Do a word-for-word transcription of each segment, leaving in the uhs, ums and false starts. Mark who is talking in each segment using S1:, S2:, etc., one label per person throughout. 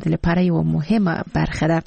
S1: د لپاره یو مهمه برخه ده.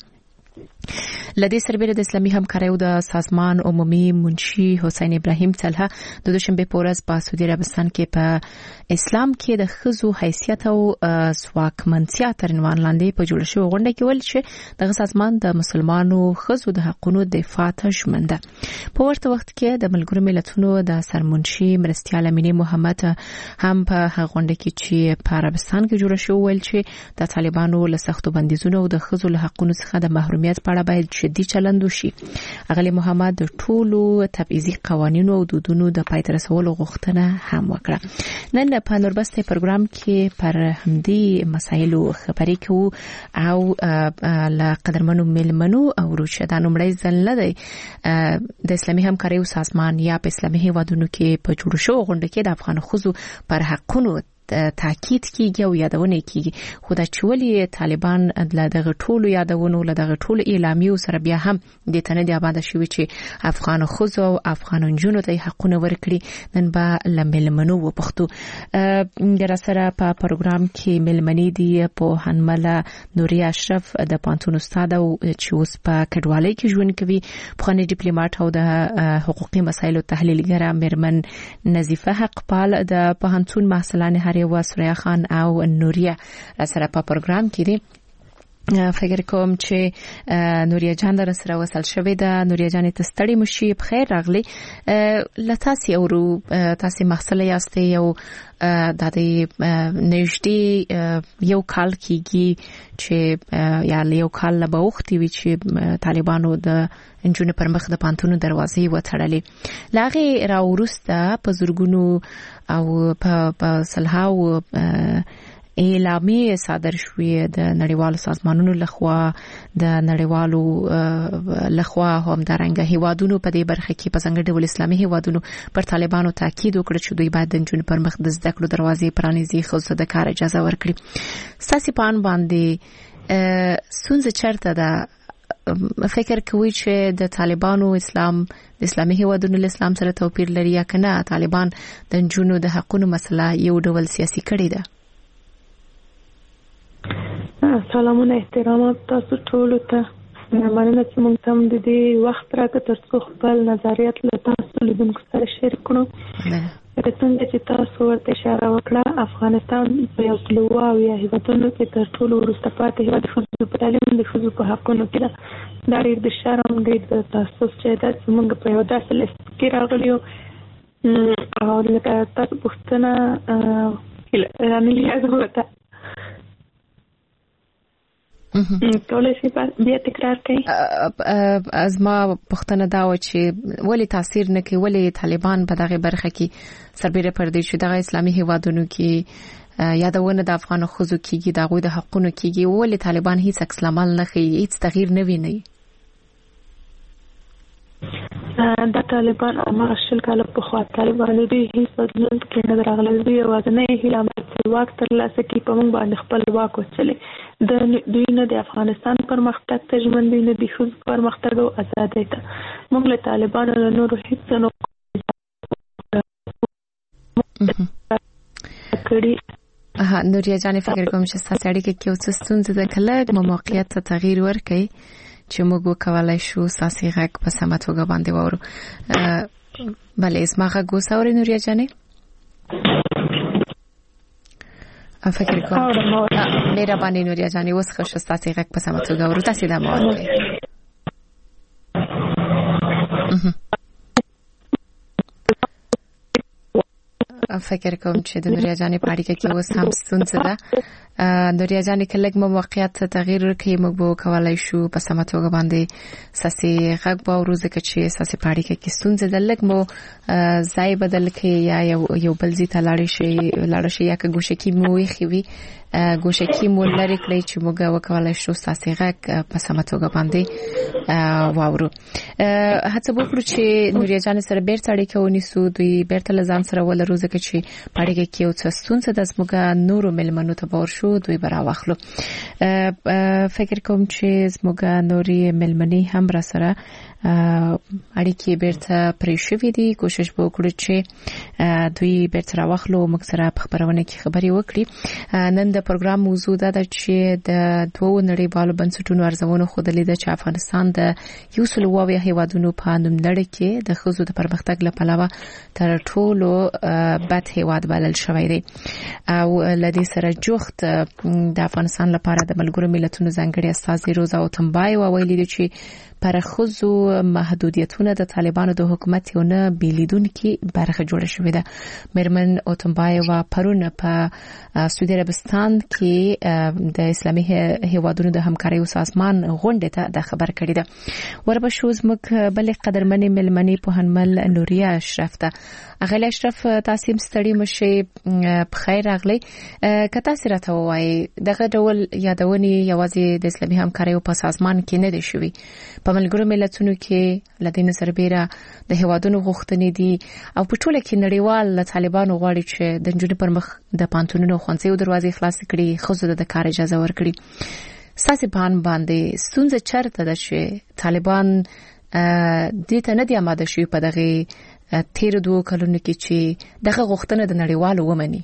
S1: لدې سربېره د اسلامي همکاریو د سازمان عمومي منشي حسین ابراهیم طلحه د دوشنبه په ورځ په سعودي عربستان کې په اسلام کې د ښځو حیثیت او ځواکمنتیا تر عنوان لاندې په جوړ شوې غونډه کې ویل چې دغه سازمان د مسلمانو ښځو د حقوقو دفاع ته ژمن ده. په ورته وخت کې د ملګرو ملتونو د سرمنشي مرستیال امینه محمد هم په هغه غونډه کې چې په عربستان کې جوړ شو ویل چې د طالبانو له سختو بندیزونو او د ښځو له حقوقو څخه د محرومیت په اړه باید جدي چلند وشي. اغلی محمد د ټولو تبعیضي قوانینو او دودونو د پای ته رسولو غوښتنه هم وکړه. نن په نوربسته پروګرام کې پر همدې مسایلو خبرې کوو او له قدرمنو ملمنو او روشدانو مړی ځل نه دی د اسلامي همکاریو سازمان یا په اسلامي هیوادونو کې په جوړ شو غونډه کې د افغان ښځو پر حقونو تاکید کیږي او یادونه کیږي. خو دا چې ولې طالبان د دغه ټولو یادونو له دغه ټولو اعلامیو سره بیا هم د تنه دی آباد شوی چې افغان ښځو او افغان نجونو ته حقونه ورکړي. نن به لملمنو و پښتو در سره په پروګرام کې ملمنې دی په هنمله نوري اشرف د پانتون استاد او چې اوس په کډوالۍ کې ژوند کوي، پخوانی ډیپلوماټ او د حقوقي مسایلو تحلیلګره میرمن نظیفه حقپال د پانتون محصلان هر و سوریا خان او نوریا سره په پروګرام کې دي. فکر کوم چې نوریا جان در سره وصل شوې ده. نوریا جان ته ستړي مشي، بخیر راغلی. لتاسي اورو تاسو محصله یاستئ یو د دې نږدې یو کال کېږي چې یا یو کال لا بوختي وی چې طالبانو د انجونو پر مخ د پانتونو دروازې وتړلې. لاغه راورسته په زورګونو او په صلحاو اعلامیه صادر شوې د نړیوالو سازمانونو لخوا د نړیوالو لخوا هم درنګه هیوادونو په دې برخه کې په څنګه ډول اسلامي هیوادونو پر طالبانو تاکید وکړ چې دوی باید د انجونو پر مخ د زده کړو دروازې پرانیزي، خو د کار اجازه ورکړي. ساسي پان باندې سونځ چرته ده؟ فکر کوي چې د طالبانو اسلام د اسلامي هیوادونو له اسلام سره توپیر لري یا کنه طالبان د انجونو د حقوقو مسله یو ډول سیاسي کړي ده؟
S2: سلامونه احترامات تاسو ټول ته. مننه چې موږ ته د دې وخت راکړ ترڅو خپل نظریات له تاسو لیدونکو سره شریک کړو. څنګه چې تاسو ورته اشاره وکړه، افغانستان په یو سلو او یا هیوادونو کې تر ټولو وروسته پاتې هیواد ښځو په تعلیم د ښځو په حقونو کې ده. دا ډېر د شرم ډېر د تاسوس چې ده چې موږ په یو داسې لیست کې راغلي یو او لکه تاسو پوښتنه رانیلي ازغوته ټولې شي بیا تکرار کوي.
S1: از ما پښتنه دا و چې ولی تاثیر نه کوي، ولی طالبان په دغه برخه کې سربېره پر دې چې دغه اسلامي هیوادونو کې یادونه د افغان ښځو کېږي، د هغوی د حقونو کېږي، ولی طالبان هیڅ عکس العمل نه ښیي، هیڅ تغییر نه ویني؟
S2: د طالبان هغه شل کاله پخوا طالبانو دوی هیڅ بدلون کې نه راغلی. دوی یوازینۍ هیله چې واک ترلاسه کړي په موږ باندې خپل واک وچلي. دوی نه د افغانستان پرمختګ ته ژمن دي، نه د ښځو پرمختګ او ازادۍ ته. موږ له طالبانو له نورو هیڅ نه کړي.
S1: ها نوریا جان فکر کوم چې ستاسو اړیکه کې اوس ستونزه ده، کله موقعیت ته تغییر ورکړي چې موږ وکولای شو ساسي غږ په سمه توګه باندې وورو. بله اسما غږ وسوري نوریا جانې فکر کوم میرا باندې نوریا جانې اوس خو ساسي غږ په سمه توګه وورو. تاسو دا مو وکړئ. فکر کوم چې د نوریا جانې په اړیکه کې اوس هم ستونزه ده. نوریا جانې کله موږ موقعیت ته تغییر ورکړي موږ به وکولای شو په سمه توګه باندې ساسي غږ واورو، ځکه چې ساسي په اړیکه کې ستونزه ده. لږ مو ځای بدل کړي یا یو بل ځای ته لاړ شي لاړ شي یا که ګوشکي مو ویښي وي ګوشکي مو لري کړئ چې موږ وکولای شو ساسي غږ په سمه توګه باندې واورو. هڅه وکړو چې نوریا جانې سره بیرته اړیکه ونیسو، دوی بیرته له ځان سره ولرو، ځکه چې په اړیکه کې یو څه ستونزه ده. زموږ نورو مېلمنو ته به ورشو، دوی به راواخلو. فکر کوم چې زموږ نورې مېلمنې هم را سره اړیکې بیرته پرې شوې دي. کوشش به وکړو چې دوی بیرته راوخلو موږ سره په خبرونه کې خبرې وکړي. نن د پروګرام موضوع دا ده چې د دوو نړیوالو بنسټونو ارزونو ښودلې ده چې افغانستان د یو سل او اویا هیوادونو په نوملړ کې د ښځو د پرمختګ له پلوه تر ټولو بد هیواد بلل شوی دی. او لدې سره جوخت د افغانستان لپاره د ملګرو ملتونو ځانګړي استازي روزا اوتمبایو ویلي دي چې پر ښځو محدودیتونه د طالبانو د حکومت یو نه بیلیدونکي برخه جوړه شوې ده. میرمن اوتمبایو پرون په سعودي عربستان کې د اسلامي هیوادونو د همکارۍ سازمان غونډې ته د خبر کړی ده. وربشو زموږ بلې قدرمنې ملمنې په هنمل نوریا اشرف ته. اغلی اشرف تاسو ستړي مشه په خیر راغلی. که تاسو راته وایي دغه ډول یادونې یوازې د اسلامي همکارۍ په سازمان کې نه دي شوي، په ملګرو ملتونو کې لدین سربېره د هیوادونو غوښتنې دي او په ټوله کې نړیوال له طالبانو غواړي چې د نجونو پر مخ د پانتونونو خوانځي دروازې خلاص کړي، خصوصا د کار اجازه ورکړي. ساسي بان باندې ستونزه چرته ده چې طالبان دې ته نه دي آماده شوي په دغه تیر دوه کلونو کې چې دغه غوښتنه د نړیوالو ومني.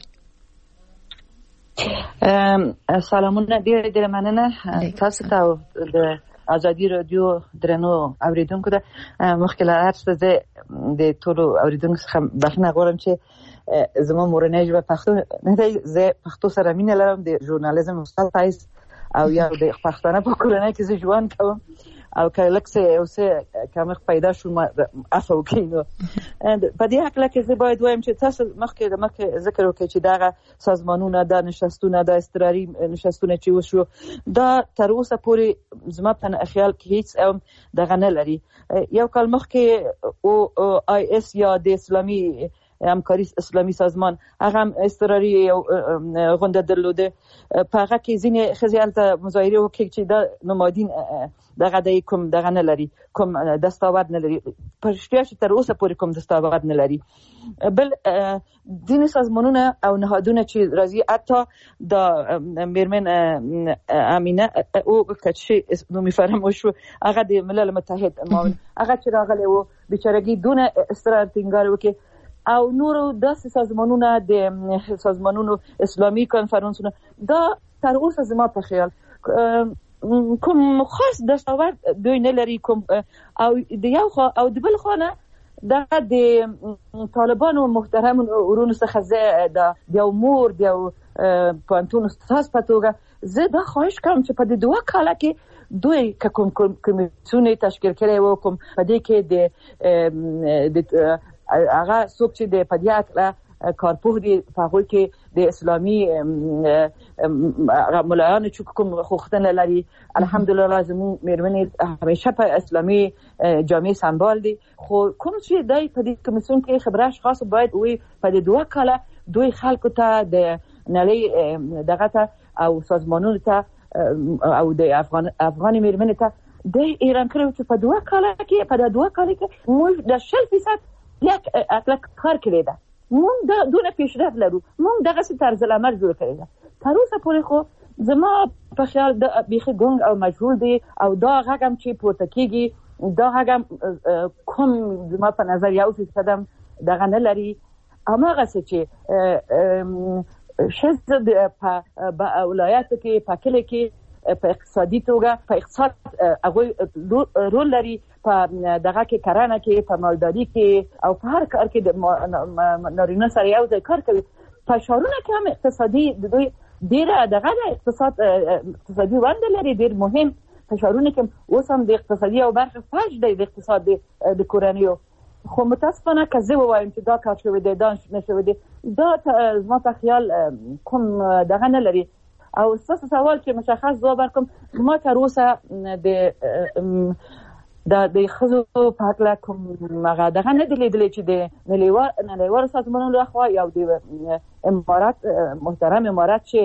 S3: سلامونه، ډېر ډېر مننه تاسو ته د ازادي رادیو درنو اوریدونکو ته. مخکې له هر څه زه د ټولو اوریدونکو څخه بخښنه غواړم چې زما مورنۍ ژبه پښتو نه دی. زه پښتو سره مینه لرم، د ژورنالیزم استاد پایس او یا د پښتانه په کورنۍ کې زه ژوند کوم او که لکه یو څه کمښت پیدا شو ما عفو وکړئ. نو په دې هکله کې زه باید وایم چې تاسو مخکې د مخکې ذکر وکړئ چې دغه سازمانونه د نشستونه د اضطراري نشستونه چې وشو دا تر اوسه پورې زما په خیال کې هیڅ هم دغه نه لري. یو کال مخکې او آی اس یا د اسلامي همکاري اسلامي سازمان هغه هم اضطراري غونډه درلوده. په هغه کې ځینې ښځې هلته مظاهرې وکړې چې دا نمادین دغه د کوم دغه نه لري، کوم دستاورد نه لري، په رښتیا چې تر اوسه پورې کوم دستاورد نه لري. بل ځینې سازمانونه او نهادونه چې راځي، حتی د میرمن امینه او کچې نومې فراموش شو، هغه د ملل متحد معاون هغه چې راغلی و بیچارګي دونه اصرار ټینګار وکړي او نورو داسې سازمانونه د سازمانونو اسلامي کانفرنسونه دا تر اوسه زما په خیال کوم خاص دستاورد دوی نه لري. کوم او د یو خوا او د بل خوا نه دغه د طالبانو محترم ورونو څخه زه د یو مور د یو پوهنتون استاد په توګه زه دا خواهش کوم چې په دې دوه کاله کې دوی که کوم کمیسیون تشکیل کړي و، کوم په دې کې د هغه څوک چې د پدیات کارپوه دي په هغوی کې د اسلامي ملایانو چې کوم غوښتنه لري، الحمدلله زموږ میرمنې همیشه په اسلامي جامع سمبال دي. خو کوم چې دای په دې کمیسیون کې خبره اشخاص باید وي په دې دوه کاله دوی خلکو ته د نړۍ دغه ته او سازمانونو ته او د افغان افغاني میرمنې ته د ایران کړو چې په دوه کاله کې په دوه کاله کې موږ د شل فیصد یک اطلاق کار کړی ده. مونږ د دونه پیشرفت لرو، مونږ دغه څه طرز العمل جوړ کړی ده. تر اوسه پورې خو زما په خیال د بیخي ګونګ او مجهول دی او دا غږ هم چې پورته کېږي دا غږ هم کوم زما په نظر یو فیصد هم دغه نه لري. هماغسې چې ښځه په ولایاتو کې په کلي کې په اقتصادي توګه په اقتصاد هغوی رول لري، په دغه کې کرنه کې، په مالداري کې او په هر کار کې د نارینه سره یو ځای کار کوي. په ښارونو کې هم اقتصادي د دوی ډېره دغه ده، اقتصاد اقتصادي ونډه لري ډېر مهم. په ښارونو کې اوس هم د اقتصادي یو برخه فاش دی د اقتصاد د کورنیو. خو متاسفانه که زه ووایم چې دا کار شوی دی دا نه شوی دی، دا زما په خیال کوم دغه نه لري. او ستاسو سوال چې مشخص ځواب ورکړم، ما تر اوسه د د ښځو په هکله کوم هغه دغه نه دی لیدلی چې د نړیوالو سازمانونو لخوا یا د امارات محترم امارات چې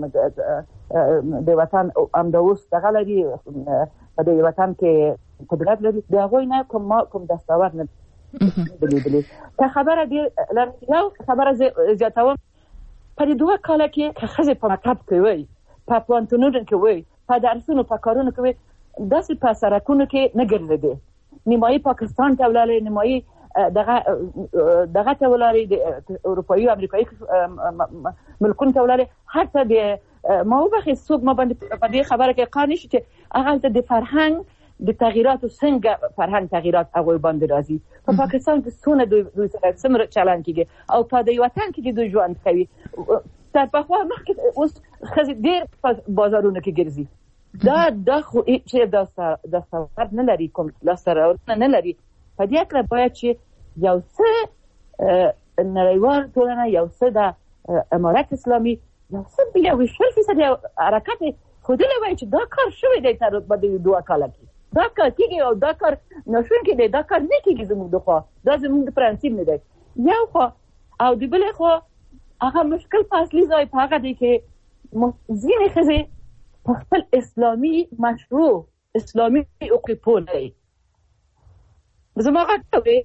S3: د وطن همدا اوس دغه لري په دې وطن کې قدرت لري، د هغوی نه کوم کوم دستاورد نه دی لیدلی. که خبره ډېر یو خبره زیاتوم، په دې دوه کاله کې که ښځې په مکتب کې وي، په پوهنتونونو کې وي، په درسونو په کارونو کې وي، داسې په سړکونو کې نه ګرځېدې. نیمایي پاکستان ته ولاړې، نیمایي دغه دغه ته ولاړې، د اروپایي او امریکایي ملکونو ته ولاړې. حتی د ما وبخښئ څوک ما باندې په دې خبره کې قانع نشي چې هغلته د فرهنګ د تغییراتو څنګه فرهنګ تغییرات هغوی باندې راځي. په پاکستان کې څونه دوی دوی سره څومره چلند کېږي او په دې وطن کې دوی ژوند کوي. تر پخوا مخکې اوس ښځې ډېر په بازارونو کې ګرځي. دا دا خو چې دستاورد نه لري، کوم لاسته راوړنه نه لري. په دې هکله باید چې یو څه نړیوال ټولنه، یو څه د امارت اسلامي، یو څه یو شل فیصد حرکت ښودلی وای چې دا کار شوی دی تر بعد دوه کاله کې. دا کار کېږي او دا کار ناشونکی دی، دا کار نه کېږي زموږ د خوا. دا زموږ د پرنسیپ نه دی یو خوا. او د بلې خوا هغه مشکل په اصلي ځای په هغه دی چې ځینې ښځې په خپل اسلامي مشروع اسلامي حقوق پوه نه وي. زما غږ اورې؟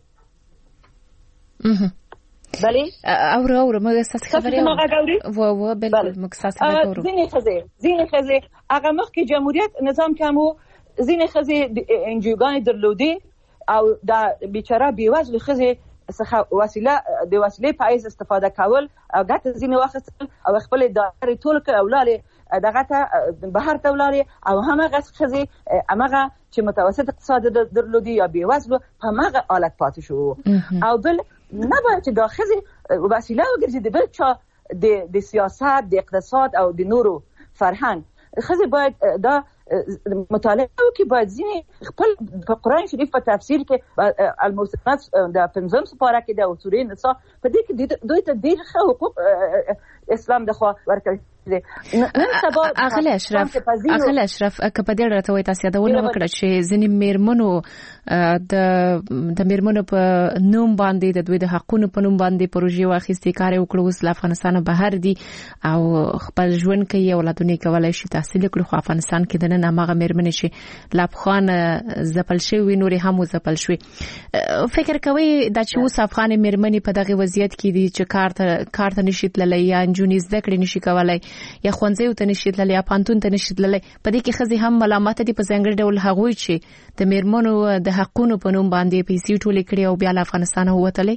S3: بله
S1: اورو اورو موږ ستاسو خبرې
S3: زما غږ اورې؟
S1: و و بلکل موږ ستاسو غږ اورو.
S3: ځینې ښځې ځینې ښځې هغه مخکې جمهوریت نظام کې هم و، ځینې ښځې انجیوګانې درلودې او دا بیچاره بېوزلې ښځې څخه وسیله د وسیلې په حیث استفاده کول او ګټه ځینې واخیستل او خپلې دارې ټول کړې او لاړې دغه ته بهر ته ولاړې. او همغه ښځې همغه چې متوسط اقتصاد درلودي یا بېوزلو په همغه حالت پاتې شو. او بل نه باید چې دا ښځې وسیله وګرځي د بل چا د سیاست، د اقتصاد او د نورو فرهنګ. ښځې باید دا مطالعه وکړي، باید ځینې خپل په قرآن شریف په تفسیر کې المحصنات د پنځم سپاره کې د سورې نساء په دې کې دوی ته ډېر ښه حقوق اسلام د خوا ورکړي.
S1: اغلی اشرف اغلی اشرف که په دې اړه ته وایي تاسو یادونه وکړه چې ځینې میرمنو د د میرمنو په نوم باندې د دوی د حقونو په نوم باندې پروژې واخیستې، کار یې وکړ، اوس له افغانستانه بهر دي او خپل ژوند کوي، اولادونه یې کولی شي تحصیل وکړي. خو افغانستان کې دننه هماغه میرمنې چې له افغانه ځپل شوي نورې هم وځپل شوي. فکر کوئ دا چې اوس افغانې میرمنې په دغه وضعیت کې دي چې کار ته کار ته نشي تللی یا نجونې زده کړې نشي کولی یا ښوونځیو ته نشي تللی یا پوهنتون ته نشي تللی، په دې کې ښځې هم ملامته دي په ځانګړي ډول هغوی چې د میرمنو د حقونو په نوم باندې پیسې ټولې کړې او بیا له افغانستانه ووتلې؟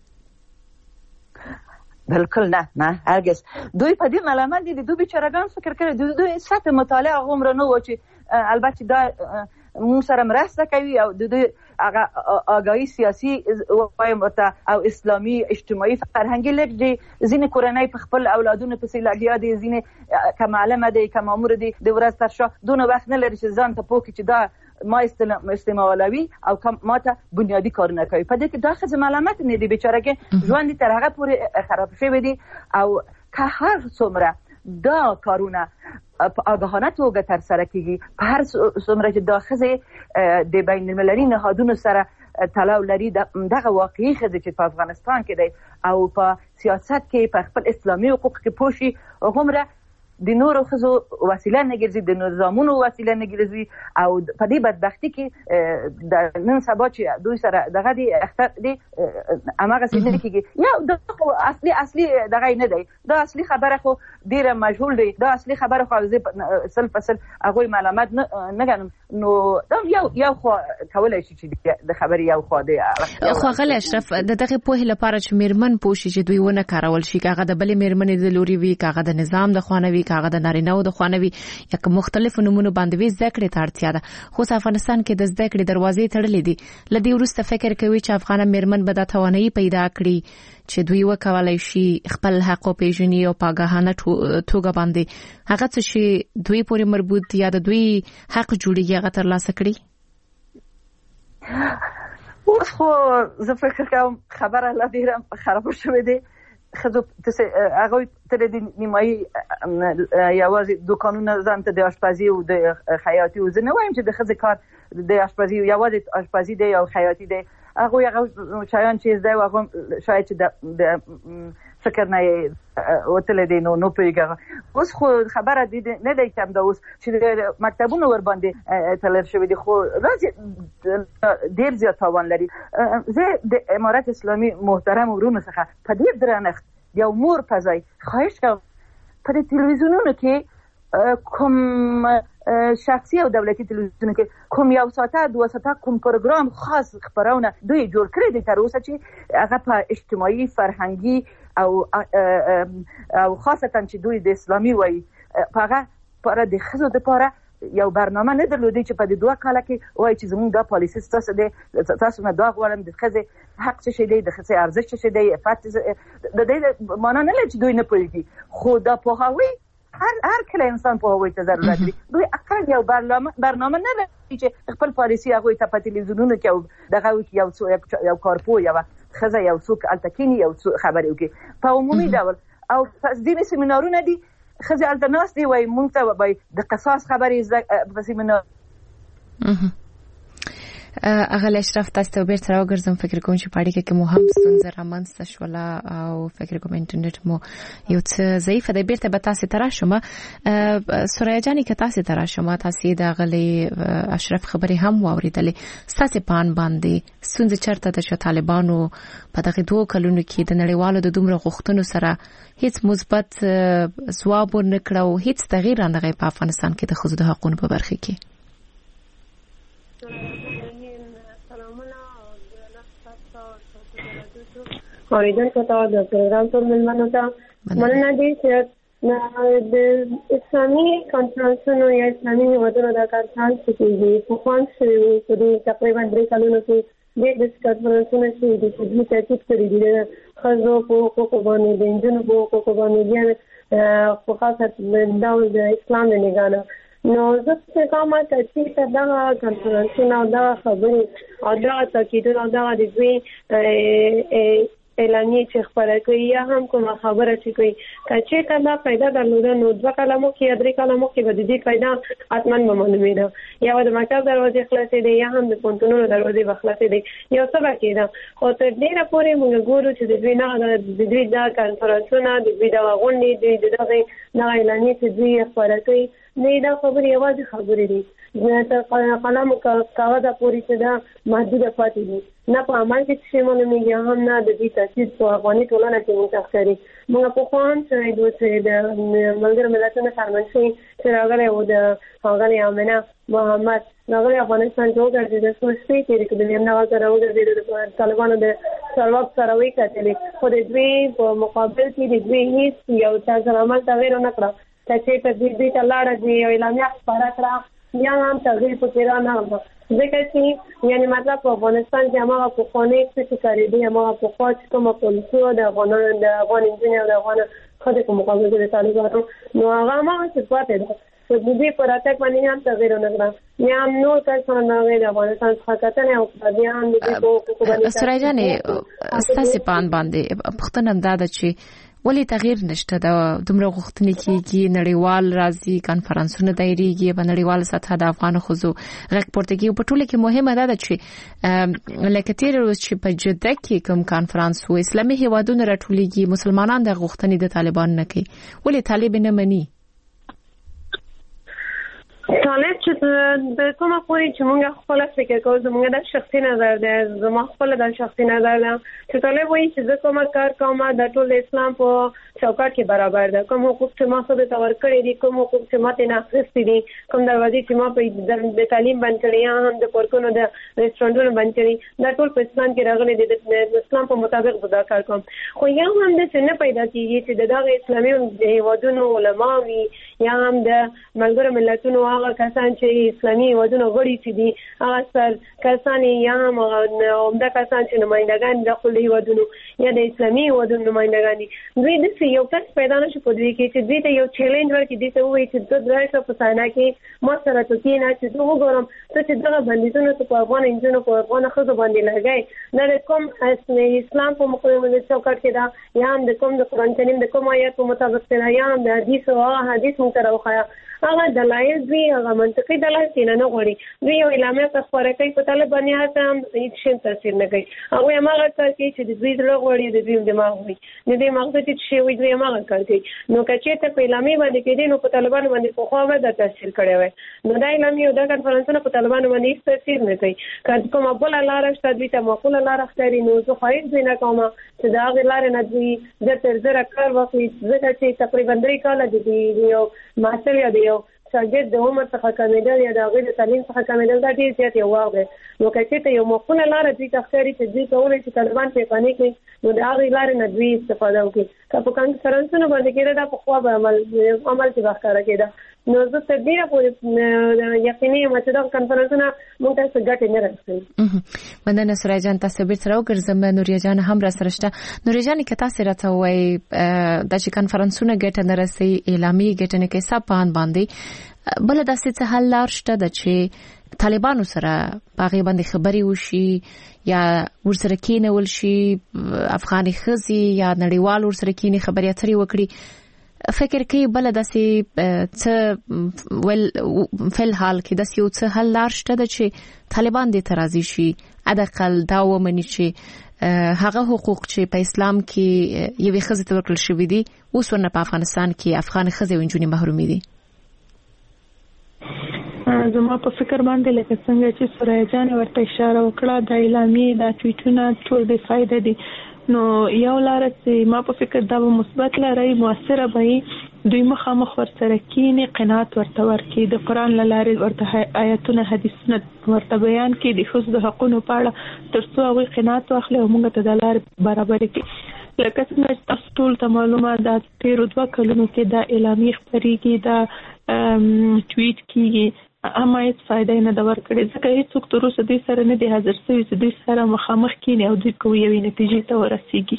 S3: بالکل نه نه هرگز. دوی په دې ملامت دي. دوی بیچارهګان فکر کوي دوی سطح مطالعه هغومره نه و چې البته دا مون سره مرسته کوي او د دوی هغه آگاهی سیاسي وایم ورته او اسلامي اجتماعي فرهنګي لري. ځینې کورنۍ په خپل اولادونو پسې لګیا دي، ځینې که معلمه دی که مامور دی د ورځ تر شا دونه وخت نه لري چې ځان ته پوه کړي چې دا ما استعمالوي او ما ته بنیادي کارونه کوي. په دې کې دا ښځې ملامت نه دي، بیچارهګې ژوند تر هغه پورې خراب شوی دي. او که هر څومره دا کارونه په آگاهانه توګه ترسره کیږي، په هر څومره چې دا ښځې د بین المللي نهادونو سره تړاو لري، دغه واقعي ښځې چې په افغانستان کې دی او په سیاست کې په خپل اسلامي حقوق کې پوه شي، هغومره د نورو ښځو وسیله نه ګرځي، د نظامونو وسیله نه ګرځي. او په دې بدبختي کې د نن سبا چې دوی سره دغه دی اختر دی هماغسې نه کېږي. یا دا خو اصلي اصلي دغه نه دی، دا اصلي خبره خو ډېره مجهول دی. دا اصلي خبره خو زه سل په سل هغوی ملامت نه ګڼم. نو دا یو یو خو کولی شي چې د خبرې یو خوا دی.
S1: خو اغلی اشرف د دغې پوهې لپاره چې میرمن پوه شي چې دوی ونه کارول شي، که هغه د بلې میرمنې د لوري وي، که هغه د نظام د خوا نه وي، که هغه د نارینه‌و د خوا نه وي، یا که مختلفو نومونو باندې وي، زده کړې ته اړتیا ده. خو افغانستان کې د زده کړې دروازې تړلې دي. له دې وروسته فکر کوي چې افغانه میرمن به دا توانایي پیدا کړي چې دوی وکولای شي خپل حق وپېژني او په آګاهانه توګه باندې هغه څه چې دوی پورې مربوط یا د دوی حق جوړېږي هغه ترلاسه کړي؟
S3: اوس خو زه فکر کوم خبره لا ډېره خرابه شوې دی. ښځو هغوی تر دې نیمایي یوازې دوکانونه ځان ته د اشپزي او د خیاطي، او زه نه وایم چې د ښځې کار د اشپزي یوازې اشپزي دی او خیاطي دی. هغوی هغه شیان چې زده و هغه شاید چې د فکر نه وتلی دی نو نو پوهېږي. اوس خو خبره دې نه دی چې همدا اوس چې مکتبونه ورباندې تړل شوي دي، خو راځي ډېر زیات تاوان لري. زه د امارت اسلامي محترم ورونو څخه په ډېر درنښت یو مور په ځای خواهش کوم په دې تلویزیونونو کې کوم شخصي او دولتي تلویزیون کې کوم یو ساعته دوه ساعته کوم پروګرام خاص خبرونه دوی جوړ کړی دي تر اوسه چې هغه په اجتماعي فرهنګي او او خاصتا چې دوی د اسلامي وایي هغه پر د خزو د پاره یو برنامه نه درلودي چې په دې دوه کاله کې وایي چې زموږ دا پالیسي ستاسو دی تاسو نه دا غواړم د خزې حق څه شي دی د خزې ارزښت څه شي دی عفت د دې معنا نه لري چې دوی نه پوهېږي خو دا پوهاوی هر هر کله انسان پوهاوی ته ضرورت لري دوی اقل یو برنامه برنامه نه لري چې خپل پالیسي هغه ته په تلویزیونونو کې دغه کې یو یو کارپو یو خزه یو څوک التکینی یو خبرې وکړي په عمومي ډول او ځینې سیمینارونه دي خزه التناس دی وای مونږ ته وای د قصاص خبرې په سیمینار
S1: اغه اشرف تاسو ته بیرته راوګرځم فکر کوم چې پاړی کې مو هم ستونزه رامنځته شوله او فکر کوم انټرنیټ مو یو څه ضعیف دی بیرته به تاسو ته راشم سوریا جانی که تاسو ته راشم تاسو د غلي اشرف خبري هم واوریدلې تاسو پان باندې ستونزه چرته د طالبانو په دغه دوه کلونو کې د نړیوالو د دومره غوښتنو سره هیڅ مثبت ځواب ورنکړ او هیڅ تغییر نه غي په افغانستان کې د خزو د حقوقو په برخه کې
S4: اوریدل کته د پروګرام ټول ملمنو ته مننه دي چې د اسلامي کانفرنسونو یا اسلامي هیوادونو د کانفرنس کې په خوان شوی په دې تقریبا درې کلونو کې د دې کانفرنسونو چې د دې تاکید کړی دی خزو په حقوقو باندې د انجونو په حقوقو باندې په خاصه د د اسلام نه نگانه نو زه څه کومه چې دا کانفرنسونه دا خبرې او دا تاکیدونه دا د دې اعلانیه چې خبره کوي یا هم کومه خبره چې کوي کچې کله پیدا درلوده نو دوه کلمو کې درې کلمو کې به د دې پیدا اتمن معلومه ده یا د مکتب دروازې خلاصې دي یا هم د پونتونو دروازې خلاصې دي یو څه باقي ده خو تر ډیره پورې موږ ګورو چې د دوی نه د دوی د کانفرنسونو د دوی د غونډې د دغه نه اعلانیه چې دوی خبره کوي نه دا خبرې یوازې خبرې دي زه قلم کاغذ پوری چې دا محدود پاتې دي نه په عمل کې چې معلومیږي هم نه د دې تاثیر په افغاني ټولنه کې منتخبري موږ په خوان چې دوی چې د ملګر ملتونو سازمان چې راغلي او د هغه امنه محمد راغلي افغانستان جوړ کړی د سوسپی چې د دې نه سره وګرځي د طالبانو د سرواب سره وی کتلې خو د دوی په مقابل کې د دوی هیڅ یو څه عمل تغیر نه کړ چې په دې دې تلاړه دی اعلامیه خبره کړه یا هم تغیر په پیرا نه ځکه چې یعنی مطلب په افغانستان کې هغه په خونې څه کاری دی هغه په خاص کومه پولیسو د افغانانو د افغان انجینر د افغان خدای په مقابل کې طالبانو نو هغه ما څه پاتې ده چې د دې پر اتک باندې هم تغیر نه کړ یا هم نو کسان نه د افغانستان څخه کتنه او بیا هم د کو کو باندې
S1: سره جانې استاسي پان باندې پښتنه انداده چې ولی تغییر نشته دا دومره غوښتنې کیږي نړیوال راځي کانفرنسونه دایریږي په نړیوال سطح د افغان خزو غږ پورته کیږي په ټوله کې مهمه ده چې لکه تیر روز چې په جده کې کوم کانفرنس و اسلامي هیوادونو راټولېږي مسلمانان د غوښتنې د طالبان نه کوي ولی طالب نه مني
S4: طالب چې د کومه پوری چې موږ خپل فکر کوو زموږ د شخصي نظر دی زما خپل د شخصي نظر دی چې طالب وایي چې زه کومه کار کوم د ټول اسلام په چوکاټ کې برابر ده کوم حقوق چې ما خو د تور کړی دي کوم حقوق چې ما ته نه اخیستي دي کوم دروازې چې ما په د تعلیم باندې کړی یا هم د کورکونو د ریسټورانټونو باندې کړی دا ټول په اسلام کې راغلي دي د اسلام په مطابق دا کار کوم خو یا هم د څه پیدا کیږي چې دغه اسلامي هیوادونو علما وي یا هم د ملګرو ملتونو هغه کسان چې اسلامي هیوادونو غړي چې دي هغه سر کسان یا هم عمده کسان چې نمائندگان د خپل هیوادونو یا د اسلامي هیوادونو نمائندگان دي دوی د یو کس پیدا نشي په دې کې چې دوی ته یو چیلنج ورکړي دي چې وایي چې د درایسو په سانا کې ما سره ته کې نه چې زه وګورم ته چې دغه بندیزونه په افغان انجونو په افغان خزو باندې لګای نه د کوم اسلام په مقابل چوکاټ کې دا یا هم د کوم د قرآن کریم د کوم آیات په مطابق نه یا هم د حدیث او حدیث متروخه هغه دلایل دوی هغه منطقي دلایل کینه نه غوړي دوی یو اعلامیه په خبره کوي په طالبانیات هم هیڅ شي تاثیر نه کوي هغه هغه کار کوي چې د دوی دغه غوړي د دوی دماغ وي د دې مغز چې شي وي دوی هغه کار کوي نو کچې ته په اعلامیه باندې کې دي نو په طالبانو باندې په خو به د تاثیر کړی وي نو دا اعلامیه د کانفرنسونو په طالبانو باندې هیڅ تاثیر نه کوي کله کومه بل لار شته دوی ته معقوله لار ختاري نو زه خو هیڅ نه کوم چې دا غیر لار نه دوی د تر زره کار وکړي ځکه چې تقریبا درې کاله دي یو ماستر یا دی یو شاګرد د عمر څخه کمیدل یا د غیر تعلیم څخه کمیدل دا ډیر زیات یو واغ دی نو کچې ته یو معقوله لار دوی تخکاری چې دوی کولای شي طالبان په پانی کې نو دا غیر لار نه دوی استفاده وکړي که په کانفرنسونو باندې کېده دا په خو به عمل عمل کې وکړه کېده نو زه تر ډیره پورې یقیني یم چې دا کانفرنسونه موږ ته څه ګټه نه رسوي.
S1: مننه سورای جان تاسو به تر وګرځم نوریا جان هم را سره شته. نوریا جان که تاسو راته وایي د چې کانفرنسونه ګټه نه رسي اعلامي ګټه نه کوي سپان باندې بل داسې څه حل لار شته د چې طالبانو سره باغې باندې خبري وشي یا ورسره کېنول شي افغاني خزي یا نړیوال ورسره کېني خبري اترې وکړي فکر کوي بل داسې څه ول فل حال کې داسې یو څه حل لار شته د چې طالبان دې ترازی شي ادقل دا ومني چې هغه حقوق چې په اسلام کې یوې خزې ته ورکړل شوی دي اوس ورنه په افغانستان کې افغان خزې او نجونې محرومې دي.
S2: زما په فکر باندې لکه څنګه چې سورای جان ورته اشاره وکړه د اعلامیه د ټویټونه ټول د فائدې دي نو یو لار چې ما په فکر دا مثبت لاري موثره به دوی مخامخ ورسره کینی قناعت ورته ورکړي د قران لاره ورته آیاتونه حدیثونه ورته بیان کړي د خصوص د حقوقو په اړه ترڅو هغه قناعت واخلي او موږ ته د لارې برابر کړي لکه څنګه تاسو ټول ته معلومه ده تیر دوه کلونو کې د اعلامیه خبريږي د ټویټ کیږي اما هیڅ فائدې نه دا ورکړي ځکه هیڅوک تر اوسه دې سره نه دی حاضر شوی چې دې سره مخامخ کینی او دې کوي یوې نتیجې ته ورسیږي.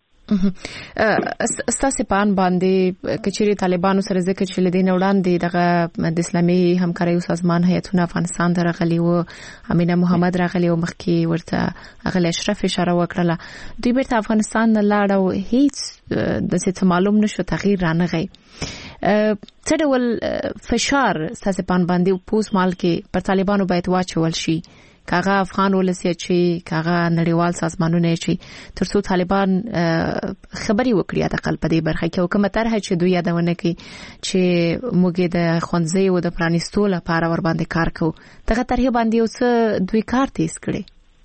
S1: استاسې پان باندې کچېری طالبانو سره ځکه چې لدین وړاندې دغه د اسلامي همکارۍ سازمان هیئتونه افغانستان درغلي او امینه محمد راغلی او مخکې ورته اغل اشرف اشاره وکړه دوی بیرته افغانستان نه لاړ او هیڅ د څه معلوم نشو تغییر رانغی څه ډول فشار استاسې پان باندې پوس مال کې پر طالبانو باید واچول شي کاغه افغان ولسی چې کاغه نړیوال سازمانونه چې ترڅو طالبان خبري وکړي د خپل په دې برخه کې او کومه طرح چې دوی یادونه کوي چې موږ د خونځي او د پرانیستو لپاره ور باندې کار کوو دغه طرح باندې اوس دوی کار تیز کړي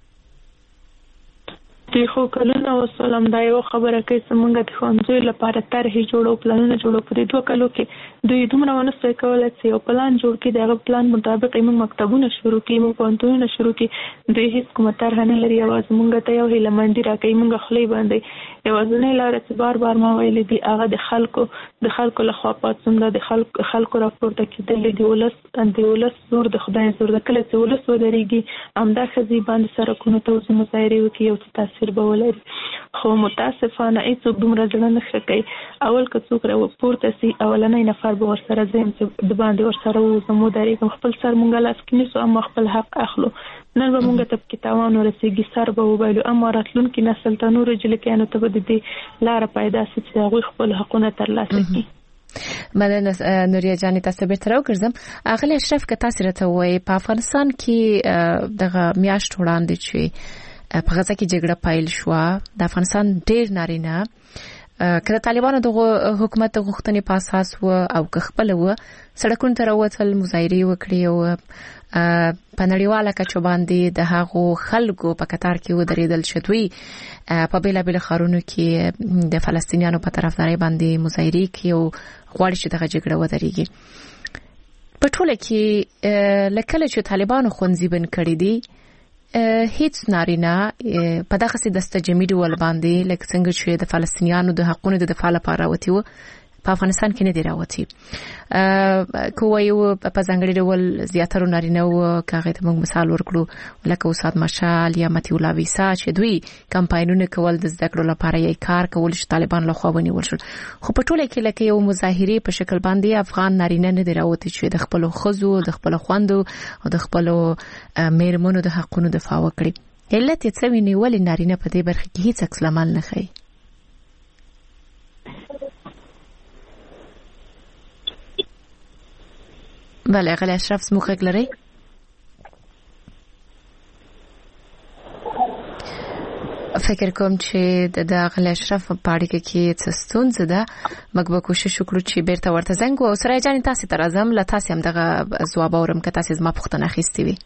S2: دوی خو کلونه وسلم دا یو خبره کوي چې موږ د خونځي لپاره طرحې جوړو پلانونه جوړو په دوه کلو کې دوی دومره ونسوي کولای چې یو پلان جوړ کړي دغه پلان مطابق موږ مکتبونه شروع کړي موږ پوهنتونونه شروع کړي دوی هیڅ کومه طرح نه لري اواز موږ ته یو هیلمندي راکړي موږ خلی باندې یوازنی لار چې بار بار ما ویلې دي هغه د خلکو د خلکو له خوا پاتوم د خلکو خلکو راپورته کېدل دي ولس د ولس زور د خدای زور د کله چې ولس ودرېږي امدا خزي باندې سرکونه ته اوس مظاهره وکړي او تاثیر به ولري خو متاسفانه هیڅ دومره ځل نه ښکي اول که څوک را پورته سي اولنۍ نفر به ورسره زم چې د باندې ورسره وو زمو درې خپل سر مونږه لاس کې نسو اما خپل حق اخلو نن به مونږ ته کتابونه ورسېږي سر به وبایلو اما راتلونکي نسل ته نور جلکانو ته به دې لار پیدا سي چې هغه خپل حقونه ترلاسه کړي.
S1: مننه نوریا جان تاسو به تر وګرځم اغلی اشرف که تاسو راته وایي په افغانستان کې دغه میاشت وړاندې چې په غزا کې جګړه پایل شو د افغانستان ډېر نارینه کله طالبانو د حکومت غوښتنې په اساس و او خپل و سړکونو ته راوتل مظاهره وکړي او په نړیواله کچه باندې د هغو خلکو په کتار کې ودرېدل شوی په بیلابل خارونو کې د فلسطینیانو په طرفداري باندې مظاهره کوي او غواړي چې دغه جګړه ودرېږي په ټوله کې لکه چې طالبانو خونځي بن کړی دي هیڅ نارینه په دغه سي دستجمی ډول باندې لکه څنګه چې د فلسطینیانو د حقوقو د دفاع لپاره راوتی و په افغانستان کې نه دی راوتی کوی په ځانګړي ډول زیاتره نارینه و کاغه ته موږ مثال ورکړو لکه استاد مشال یا متي الله ویسا چې دوی کمپاینونه کول د زده کړو لپاره یې کار کول چې طالبان له خوا ونیول شو خو په ټوله کې لکه یو مظاهره په شکل باندې افغان نارینه نه دی راوتی چې د خپل خزو د خپل خوندو او د خپل میرمنو د حقوقو دفاع وکړي علت یې څه ویني ولې نارینه په دې برخه کې هیڅ عکس العمل نه ښيي بله غلی اشرف زموږ غږ لري؟ فکر کوم چې د غلی اشرف په اړیکه کې څه ستونزه ده، موږ به کوشش وکړو چې بیرته ورته زنګ ووهو. سرای جان تاسو ته راځم، له تاسو هم دغه ځواب اورم که تاسو زما پوښتنه اخیستې وي.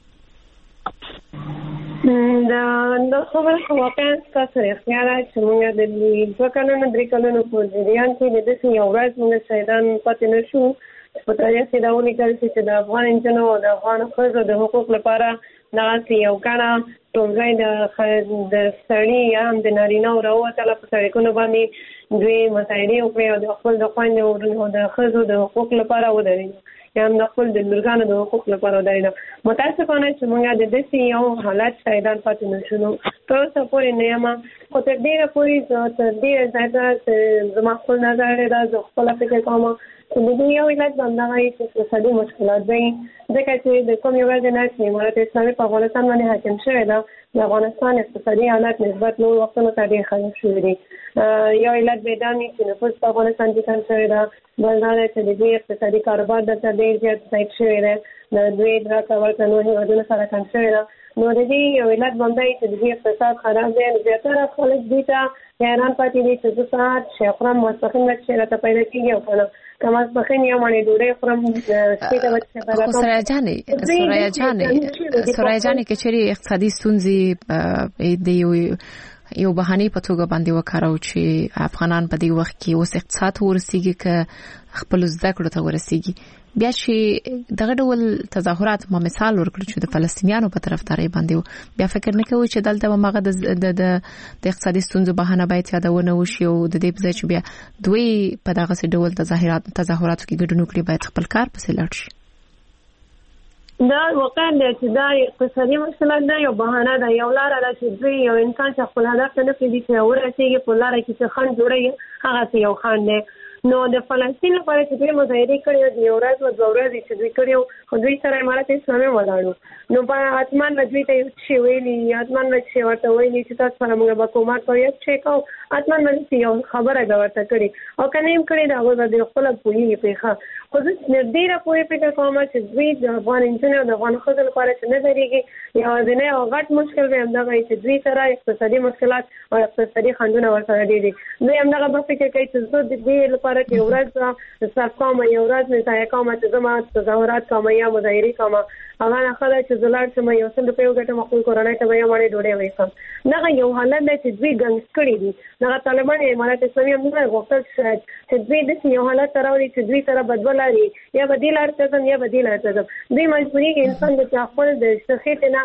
S4: دا د خبر واقعا تاسو اختیار چې موږ د دوه کلونو درې کلونو په جریان کې د دې یو ورځ موږ شهیدان پاتې نشو. په تاریخ کې دا ولیکل چې د افغان انجنونو او د افغان ښځو د حقوق لپاره دغسې یو کڼه ټولګی د سړي یا هم د نارینه‌و راووتله، په سړکونو باندې دوی مظاهرې وکړې او د خپل د خویندو او د ښځو د حقوق لپاره ودرېدل یا هم د خپل د لورګانو د حقوق لپاره ودرېدل. متاسفانه چې موږ د داسې یو حالت شهیدان پاتې نشو. نو تر اوسه پورې نه یم، خو تر ډېره پورې تر ډېره زیاته زما خپل نظر دی، دا زه خپله فکر کوم چې د دې یو علت به همدغه وي چې اقتصادي مشکلات دی، ځکه چې د کومې ورځې نه چې امارت اسلامي په افغانستان باندې حاکم شوی ده، د افغانستان اقتصادي حالت نسبت نور وختونو ته ډېر خراب شوي دي. یو علت به دا وي چې نفوس په افغانستان کې کم شوی ده، بل دا دی چې د دې اقتصادي کاروبار دلته ډېر زیات ضعیف شوی دی، د دوی ادراک ورته نور هېوادونو سره کم شوی ده. نو د دې یو علت به همدا وي چې د دې اقتصاد خراب دی. زیاتره خلک دې ته حیران پاتې دي چې زه سهار شی خورم، ماسپښین به چې راته پیدا کېږي او که نه که ماسپښین یو مڼې ډوډۍ خورم شپې ته به چې پیدا کوم.
S1: سرایه جانې سرایه جانې سرایه جانې که چېرې اقتصادي ستونزې د یو یو بهانې په توګه باندې وکارو چې افغانان په دې وخت کې اوس اقتصاد ورسیږي که خپل زده کړو ته ورسیږي، بیا چې دغه ډول تظاهرات ما مثال ورکړو چې د فلسطینیانو په طرفداري باندې و، بیا فکر نه کوي چې دلته مغه د د اقتصادي ستونزو بهانه باید یادونه وشي او د دې په ځای چې بیا دوی په دغه ډول تظاهرات تظاهراتو کې ګډون وکړي باید خپل کار پسې لاړ شي.
S4: دا واقعا د چې دا اقتصادي مشکلات دا یو بهانه ده، یو لاره ده چې دوی یو انسان چې خپل هدف ته نه پرېږدي چې ورسېږي، په لاره کې چې خنډ جوړوي هغسې یو خنډ دی. نو د فلسطین لپاره چې دوی مظاهرې کړې د یو ورځ و دوه ورځې چې دوی کړې خو دوی سره امارت اسلامي ولاړو، نو په حتمان به دوی ته یو شی ویلي، حتمان به چې ورته ویلي چې تاسو سره موږ به کومک کوو یا څه کوو، حتمان به یو خبره به ورته کړې او که نه یې کړې د هغوی به د خپله پوهېږي پرې. خو زه ډېره پوهې فکر کوم چې دوی د افغان نجونې او د افغان ښځو لپاره چې نه درېږي، یوازینی او غټ مشکل به همدغه وي چې دوی سره اقتصادي مشکلات او اقتصادي خنډونه ورسره ډېر دي. دوی همدغه به فکر کوي چې زه د دې لپاره چې یو ورځ صرف کوم، یو ورځ مې ضایع کوم چې زه ما تظاهرات کوم یا مظاهرې کوم، هغه نه ښه ده چې زه لاړ شم یو سل روپۍ وګټم خپل کورنۍ ته به یو مڼې ډوډۍ ویښم. دغه یو حالت دی چې دوی ګنګس کړي دي. دغه طالبان امارت اسلامي هم نه غوښتل چې دوی داسې یو حالت ته راوړي چې دوی سره به دوه لارې یا به دې لارې ته ځم یا به دې لارې ته ځم. دوی مجبورېږي انسان د چې خپل د خېټې نه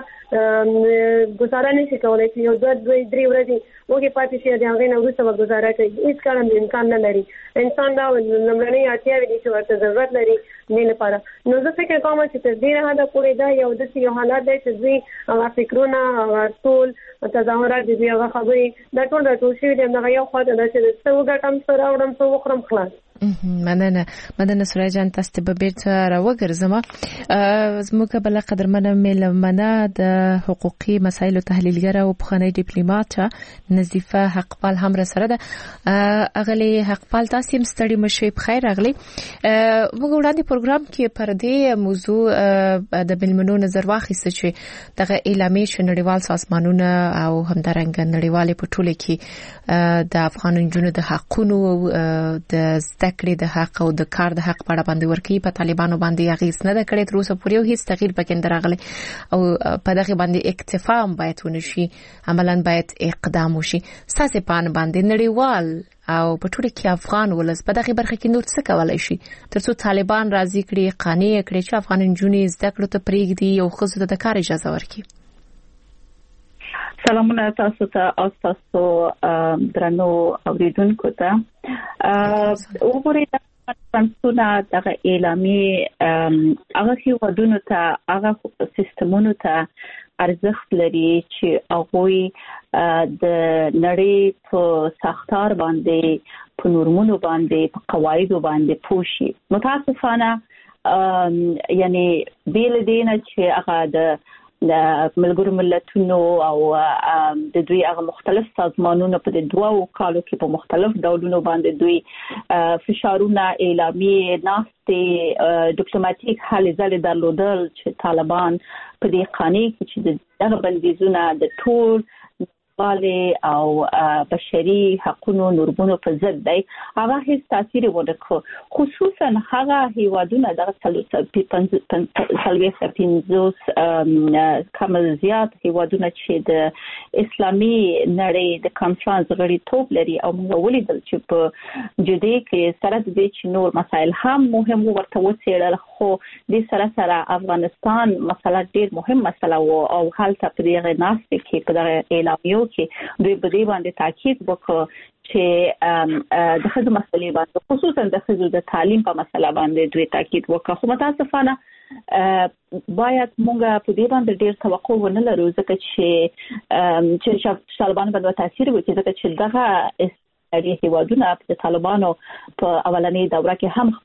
S4: ګزاره نه شي کولی چې یو دوه دوه درې ورځې وږې پاتې شي، د هغې نه وروسته به ګزاره کوي. هېڅ کار هم امکان نه لري. انسان دا لومړنۍ اړتیاوې دي چې ورته ضرورت لري دې لپاره. نو زه فکر کوم چې تر ډېره حده پورې دا یو داسې یو حالت دی چې دوی هغه فکرونه هغه ټول تظاهرات دي، دوی هغه خبرې دا ټول راټول شوي دي همدغه یو خوا ته ده چې څه وګټم څه راوړم څه وخورم خلاص.
S1: مننه مننه سرای جان، تاسو ته به بیرته راوګرځم. زموږ بل قدرمنه ملمنه د حقوقي مسایلو تحلیلګره او پخوانی ډیپلوماټ نظیفه حقپال هم سره ده. اغلی حقپال تاسو هم ستړي مشي بخیر اغلی. موږ وړاندې پروګرام کې پر دې موضوع د ملمنو نظر واخیسته چې دغه اعلامیه چې نړیوال سازمانونه او همدارنګه نړیوال په ټوله کې د افغان نجونو د حقونو د زدکړې د حق او د کار د حق په اړه باندې ورکی په طالبانو باندې اغیز نه کړي، تر اوسه پورې هیڅ تغییر پکې نه راغلی او په دغه باندې اکتفا هم باید ونشي، عملاً باید اقدام وشي. ساسې پان باندې نړیوال او په ټوله کې افغان ولس په دغه برخه کې نور څه کولای شي ترڅو طالبان راضي کړي، قانع کړي چې افغان نجونې زدکړو ته پریږدي او خزو ته د کار اجازه ورکړي.
S5: سلامونه تاسو ته او تاسو درنو اوریدونکو ته. وګورئ پنځونه دغه اعلامیه هغه هیوادونو ته هغه سیستمونو ته ارزښت لري چې هغوی د نړۍ په ساختار باندې په نورمونو باندې په قواعدو باندې پوښي. متاسفانه یعنی بیل دینه چې هغه د د ملګرو ملتونو او د دوی هغه مختلف سازمانونو په دوو کالو کې په مختلف ډولونو باندې دوی فشارونه اعلامیه ناستې ډیپلوماټیک هلې ځلې درلودل چې طالبان په دې قانون کې چې دغه بندیزونه د ټول والي او بشري حقوقو نورمونو په ضد دی هغه هیڅ تاثیر ونه کړ خصوصا هغه هیوادونه د سلوي سپینزوس کوم زیات هیوادونه چې د اسلامي نړۍ د کانفرنس غړي توپ لري او موږ ولیدل چې په جدي کې سره د دې چې نور مسایل هم مهم ورته وڅېړل خو د سره سره افغانستان مسله ډیر مهم مسله او حالت په دې غناست کې په دغه اعلامیو کې دوی په دې باندې تاکید وکړ چې د خځو مسلې باندې خصوصا د خځو د تعلیم په مسله باندې دوی تاکید وکړ خو متاسفانه باید موږ په دې باندې ډیر توقع ونه لرو ځکه چې چې طالبان باندې تاثیر وکړي ځکه چې دغه اړیکې هیوادونه د طالبانو په اولنۍ دوره کې هم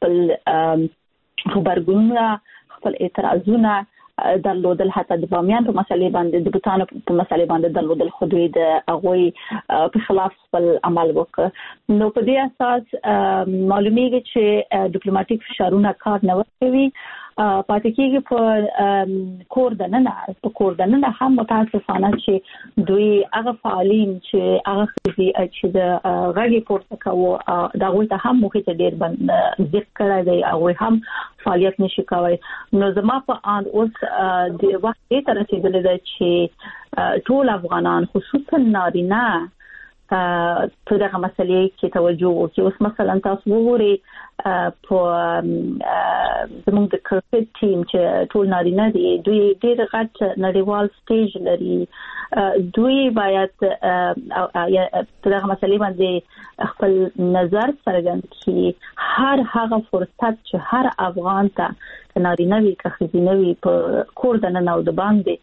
S5: خپل خبرګونونه خپل اعتراضونه درلودل حتی د بامیان په مسلې باندې د بوتانو په مسلې باندې درلودل خو دوی د هغوی په خلاف خپل عمل وکړ نو په دې اساس معلومیږي چې ډیپلوماټیک فشارونه کار نه کوي پاتې کېږي په کور دننه په کور دننه هم متاسفانه چې دوی هغه فعالین چې هغه چې د غږی پورته کوي دا غوښته هم مخې ته ډیر بند ذکر دی او هم فعالیت نشي کوي نو زما په ان اوس د وخت ته رسیدل دی چې ټول افغانان خصوصا نارینه په دغه مسلې کې توجه وکړي اوس مثلا تاسو وګورئ په زموږ د کرکټ ټیم چې ټول نارینه دي دوی ډېر غټ نړیوال سټیج لري دوی باید په دغه مسلې باندې خپل نظر څرګند کړي هر هغه فرصت چې هر افغان ته نارینه وي که ښځینه وي په کور دننه او د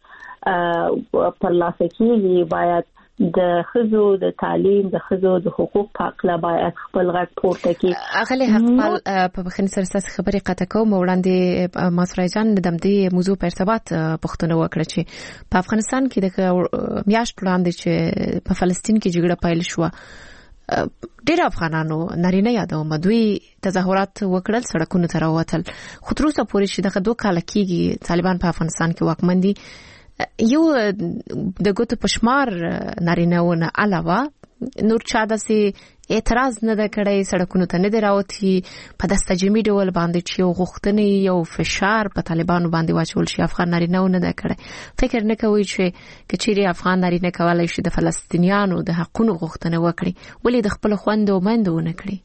S5: باندې پر لاسه کېږي باید د خزو د تعلیم د خزو د حقوق په اړه باید خپل غږ پورته کړي
S1: اغلی حقپال په بخښنې سره تاسو خبرې قطع کوم وړاندې ماسره جان د دې موضوع په ارتباط پښتنه وکړه چې په افغانستان کې د میاشت وړاندې چې په فلسطین کې جګړه پیل شو ډېر افغانانو نارینه یادوم دوی تظاهرات وکړل سړکونو ته راووتل خو تر اوسه پورې چې دغه دوه کال کېږي طالبان په افغانستان کې واکمن دي یو د ګوتو پشمار نارینهونه علاوه نور چا داسې اعتراض نه د کړی سړکونو ته نه دی راوتی په دستجمی ډول باندې چې یو غوښتنې یو فشار په طالبانو باندې واچول شي افغان نارینهونه نه کړی فکر نه کوي چې کچېری افغان نارینه کولای شي د فلسطینیانو د حقوقو غوښتنه وکړي ولې د خپل خويندو مندو نه کړی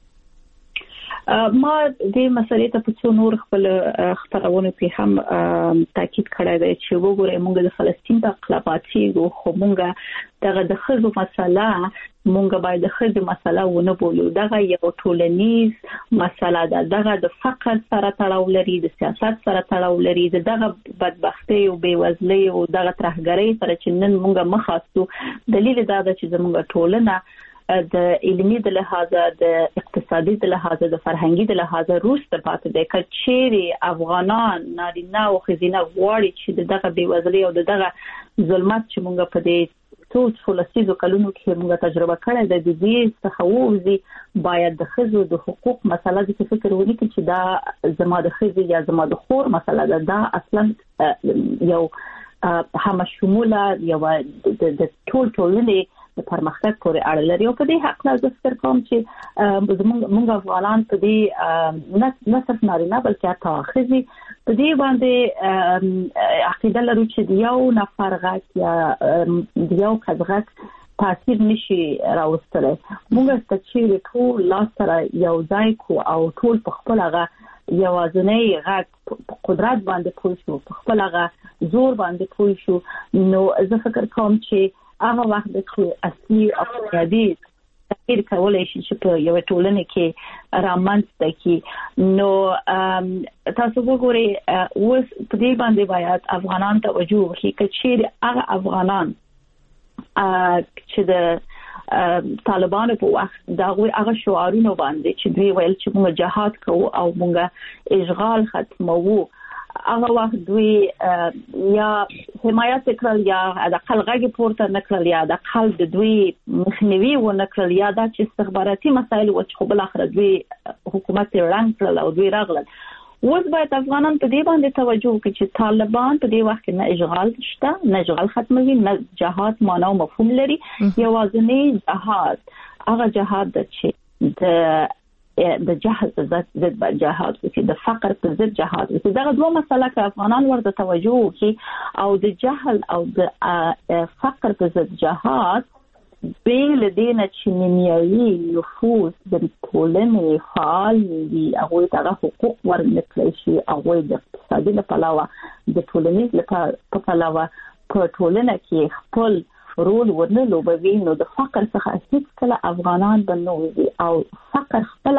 S5: ما د مسلې ته په څو نور خپل خبرونه په هم تاکید کړی دی چې وګورئ موږ د فلسطین په خلافاتي خو موږ دغه د خزو مسله موږ باید د خزو مسله ونه بولو دغه یو ټولنیز مسله ده دغه د فقر سره تړاو لري د سیاست سره تړاو لري دغه بدبختی او بیوزلۍ او دغه ترهګرۍ سره چې نن موږ مخاستو دلیل دا ده چې زموږ ټولنه د علمي د لحاظه د اقتصادي د لحاظه د فرهنګي د لحاظه روسته پاتې ده کچېری افغانان نارینه او ښځینه غواړي چې دغه بیوزلۍ او دغه ظلمت چې موږ په دې څو څلورو کلونو کې موږ تجربه کړې ده د دې څخه ووځي باید د ښځو د حقوق مسله د فکر ونی کې چې دا زما د ښځې یا زما د خور مسله ده دا اصلا یو هم شموله یو د ټول ټولنې د پرمختګ پورې اړه لري او په دې حق لا ذکر کوم چې موږ افغانان په دې نه صرف نارینه بلکې حتی ښځې په دې باندې عقیده لرو چې یو نفر غږ یا یو کس غږ تاثیر نشي راوستلی موږ چې ټول لاس سره یو ځای کو او ټول په خپل هغه یوازنۍ غږ قدرت باندې پوه شو په خپل هغه زور باندې پوه شو نو زه فکر کوم چې هغه وخت چې اصلي او بنیادي تغییر کولای شي چې په یو ټولنه کې رامنځته کی نو تاسو وګورئ اوس په دې باندې باید افغانان توجه وکړي چې هغه افغانان چې د طالبانو په وخت دا هغه شعارونه باندې چې دوی ویل چې موږ جهاد کوو او موږ اشغال ختموو هغه وخت دوی یا حمایت کړل یا د اقل غږی پورته نکړل یا د اقل د دوی مخنیوي و نکړل یا د استخباراتي مسایل و چې بل اخر دوی حکومت رنګ کړل او دوی راغلل. اوس باید افغانان په دې باندې توجه وکړي چې طالبان په دې وخت کې نه اشغال شته، نه اشغال ختموي، نه جهاد معنا او مفهوم لري. یوازینی جهاد هغه جهاد د چې د د جهاد ضد جهاد وکړي، د فقر پر ضد جهاد وکړي. دا دوه مسله کې افغانان ورته توجه وکړي او د جهل او د فقر پر ضد جهاد بیل دینه چې نیمایي نفوذ د ټولنې فعال دي، هغه ته حقوق ورنکړي شي، هغه د اقتصادي لپاره د ټولنې لپاره په پلاوه په ټولنه کې خپل رول ورنلوبوي، نو د فقر څخه هیڅ کله افغانان بنوي او فقر خپل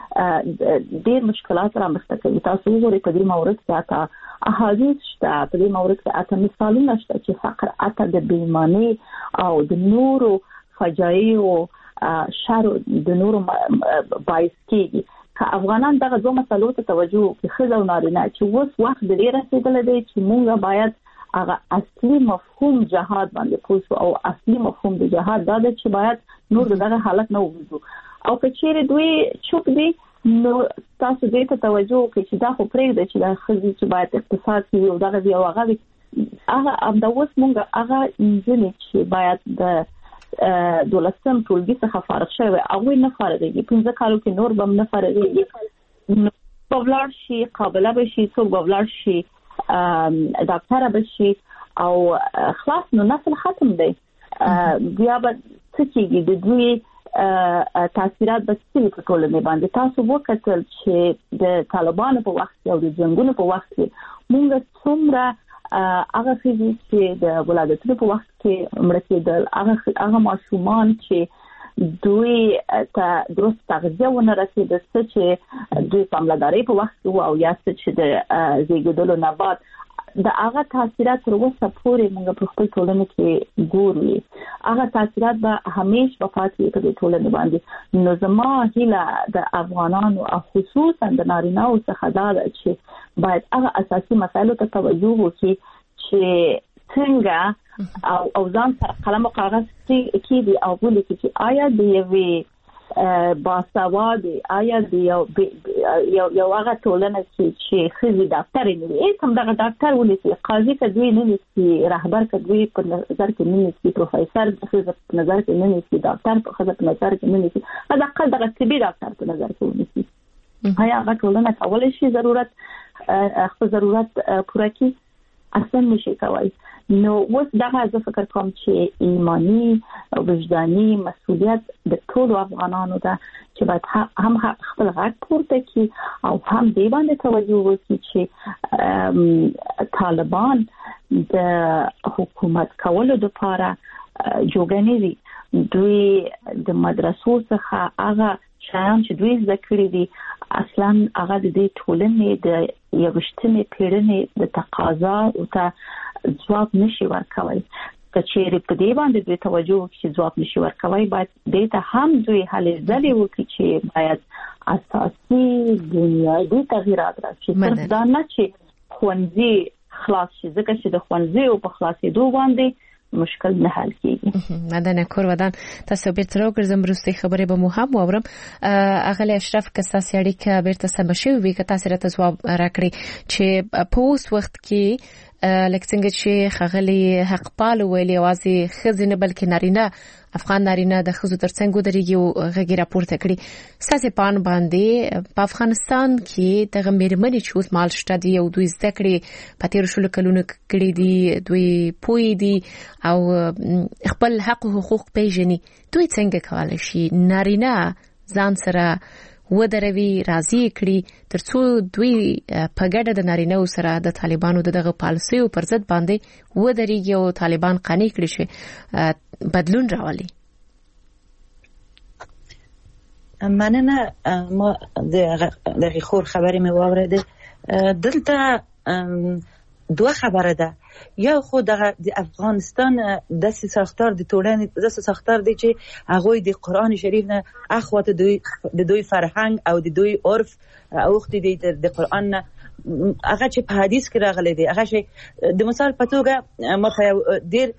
S5: ډېر مشکلات را مخته کوي. تاسو وګورئ په دې مورد کې اته احادیث شته، په دې مورد کې اته مثالونه شته چې فقر اته د بېمانۍ او د نورو فجایع او شر د نورو باعث کېږي. که افغانان دغه دوه مسلو ته توجه وکړي، ښځه او نارینه، چې اوس وخت ډېر رسېدلی دی چې موږ باید هغه اصلي مفهوم جهاد باندې پوه او اصلي مفهوم د جهاد دا دی چې باید نور دغه حالت نه وګورو. او که چیرې دوی چوپ دي نو تاسو دې ته توجه وکړئ چې دا خو پرېږدي چې دا ښځې چې باید اقتصاد کې او دغه دی او هغه هغه همدا اوس موږ هغه نجونې چې باید د دولسم ټولګي څخه فارغ شوي هغوی نه فارغېږي، پنځه کالو کې نور به هم نه فارغېږي، به ولاړ شي، قابله به شي، څوک به ولاړ شي ډاکټره به شي او خلاص نو نسل ختم دی. بیا به څه کېږي؟ د دوی تاثیرات به څه په ټولنې باندې. تاسو وکتل چې د طالبانو په وخت کې او د جنګونو په وخت کې موږ څومره هغه ښځې چې د ولادتونو په وخت کې مړه کېدل، هغه هغه ماشومان چې دوی ته درست تغذیه ونه رسېده، څه چې دوی پاملرنې په وخت کې او یا څه چې د زیږېدلو نه بعد د هغه تاثیرات تر اوسه پورې موږ په خپل ټولنه کې ګورو. هغه تاثیرات به همیشه په پاتې وي په دې ټولنه باندې. نو زما هیله د افغانانو او خصوصا د نارینه‌و څخه دا ده چې باید هغه اساسي مسایلو ته توجه وکړي چې څنګه او او ځان سره قلم او کاغذ کې دي او ولیکي چې آیا د یوې باسوادي آیا د یو یو هغه ټولنه چې ښځې ډاکټرې نه وي، هیڅ هم دغه ډاکټر ونیسي، قاضي که دوی نه نیسي، رهبر که دوی په نظر کې نه نیسي، پروفیسر ښځه په نظر کې نه نیسي، ډاکټر په ښځه په نظر کې نه نیسي، حداقل دغه طبي ډاکټر په نظر کې ونیسي. آیا هغه ټولنه کولی شي ضرورت خپل ضرورت پوره کړي؟ اصلا نشي کولی. نو اوس دغه زه فکر کوم چې ایمانی او وجداني مسؤلیت د ټولو افغانانو ده چې باید هم خپل غږ پورته کړي او هم دې باندې توجه وکړي چې طالبان د حکومت کولو لپاره جوړ دي. دوی د مدرسو څخه هغه شیان چې دوی زده کړي دي اصلا هغه د دې ټولنې د یوشتمې پیړۍ د تقاضا او ته ځواب نشي ورکوي. که چیرې په دې باندې دوی توجه وکړي چې ځواب نشي ورکوي، باید دې ته هم دوی هلې ځلې وکړي چې باید اساسي بنیادي تغییرات راشي. صرف دا نه چې ښوونځي خلاص شي، ځکه چې د ښوونځیو په خلاصېدو باندې مشکل نه حل کیږي.
S1: مدنه کور ودان تاسو بیرته راګرځم وروستي خبرې به مو هم واورم. اغلی اشرف که تاسو اړیکه بیرته سم شي وي که تاسو راته ځواب راکړي چې په اوس وخت کې لکه څنګه چې خغلی حق پال ویلي اوازي خزینه بلکې نارینه افغان نارینه د خزو ترڅنګ درېږي او غږی راپورته کړي ساسې پان باندې په افغانستان کې د غمیرمنې چې اوس مال شته دی او دوی زده کړي په تیر شلو کلونو کړي دي، دوی پوي دي او خپل حق او حقوق پیژني. دوی څنګه کولای شي نارینه ځان سره ودروي راضي کړي ترڅو دوی په ګډه د نارینه سره د طالبانو دغه پالیسي او پر ضد باندې ودرېږي او طالبان قانع کړي شي بدلون راولي؟
S3: مننه. ما دغه خور خبرې مې واورېده. دلته دوه خبره ده. یو خو د افغانستان د ساختار د ټولنې د ساختار دی چې هغه د قران شریف نه اخوات دوی د دوی فرهنګ او د دوی عرف اوخت دي د قران نه هغه چې په حدیث کې راغلي دي هغه شي د مثال په توګه ما په ډیر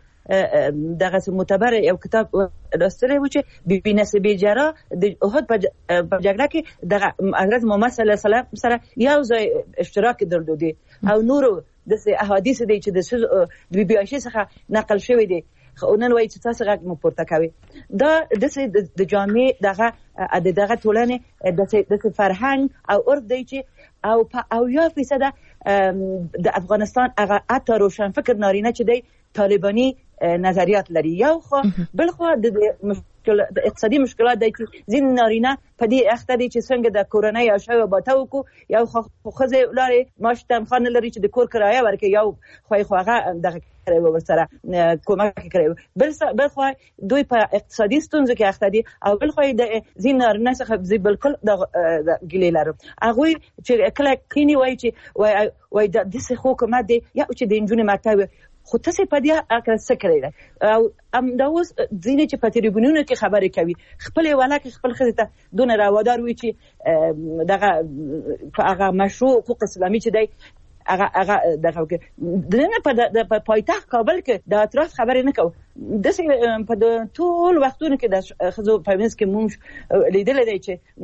S3: دغه معتبر یو کتاب لوستلی و چې بی بی نصیبه جرا د احد په جګړه کې دغه حضرت محمد صلی الله علیه وسلم سره یو ځای اشتراک درلودي او نورو د احادیث دي چې د بی بی عائشه څخه نقل شوی دي نن وایي چې تاسو غږ مو پورته کوي دا د جامع دغه د دغه ټولنې د فرهنګ او عرف دی چې او او یا فیصد د افغانستان هغه اته روشن فکر نارینه چې دی طالبانی نظریات لري یو خو بل خو د مشکل د اقتصادي مشکلات د ځین نارینه په دې اخته دي چې څنګه د کورنۍ او شوه باتاو کو یو خو خزه لاري ماشتم خان لري چې د کور کرایه ورکه یو خو خو هغه دغه کوي ورسره کومک کوي بل بل خو دوی په اقتصادي ستونزو کې اخته دي او بل خو د ځین نارینه څخه بالکل د ګلې لري هغه چې کله کینی وای چې وای وای د دې خو کومه دي یا چې د انجونی ماته خو تاسو په دې اکر څه کړی او ام دا اوس ځینې چې په تریبونونو کې خبرې کوي خپل ولاکه خپل خزه ته دون راودار وي چې دغه هغه مشروع حقوق اسلامي چې دی هغه هغه دغه دنه په پایتخت کابل کې د اطراف خبرې نه کوي د په ټول وختونو کې د خزو فیمینست کې مونږ لیدل دی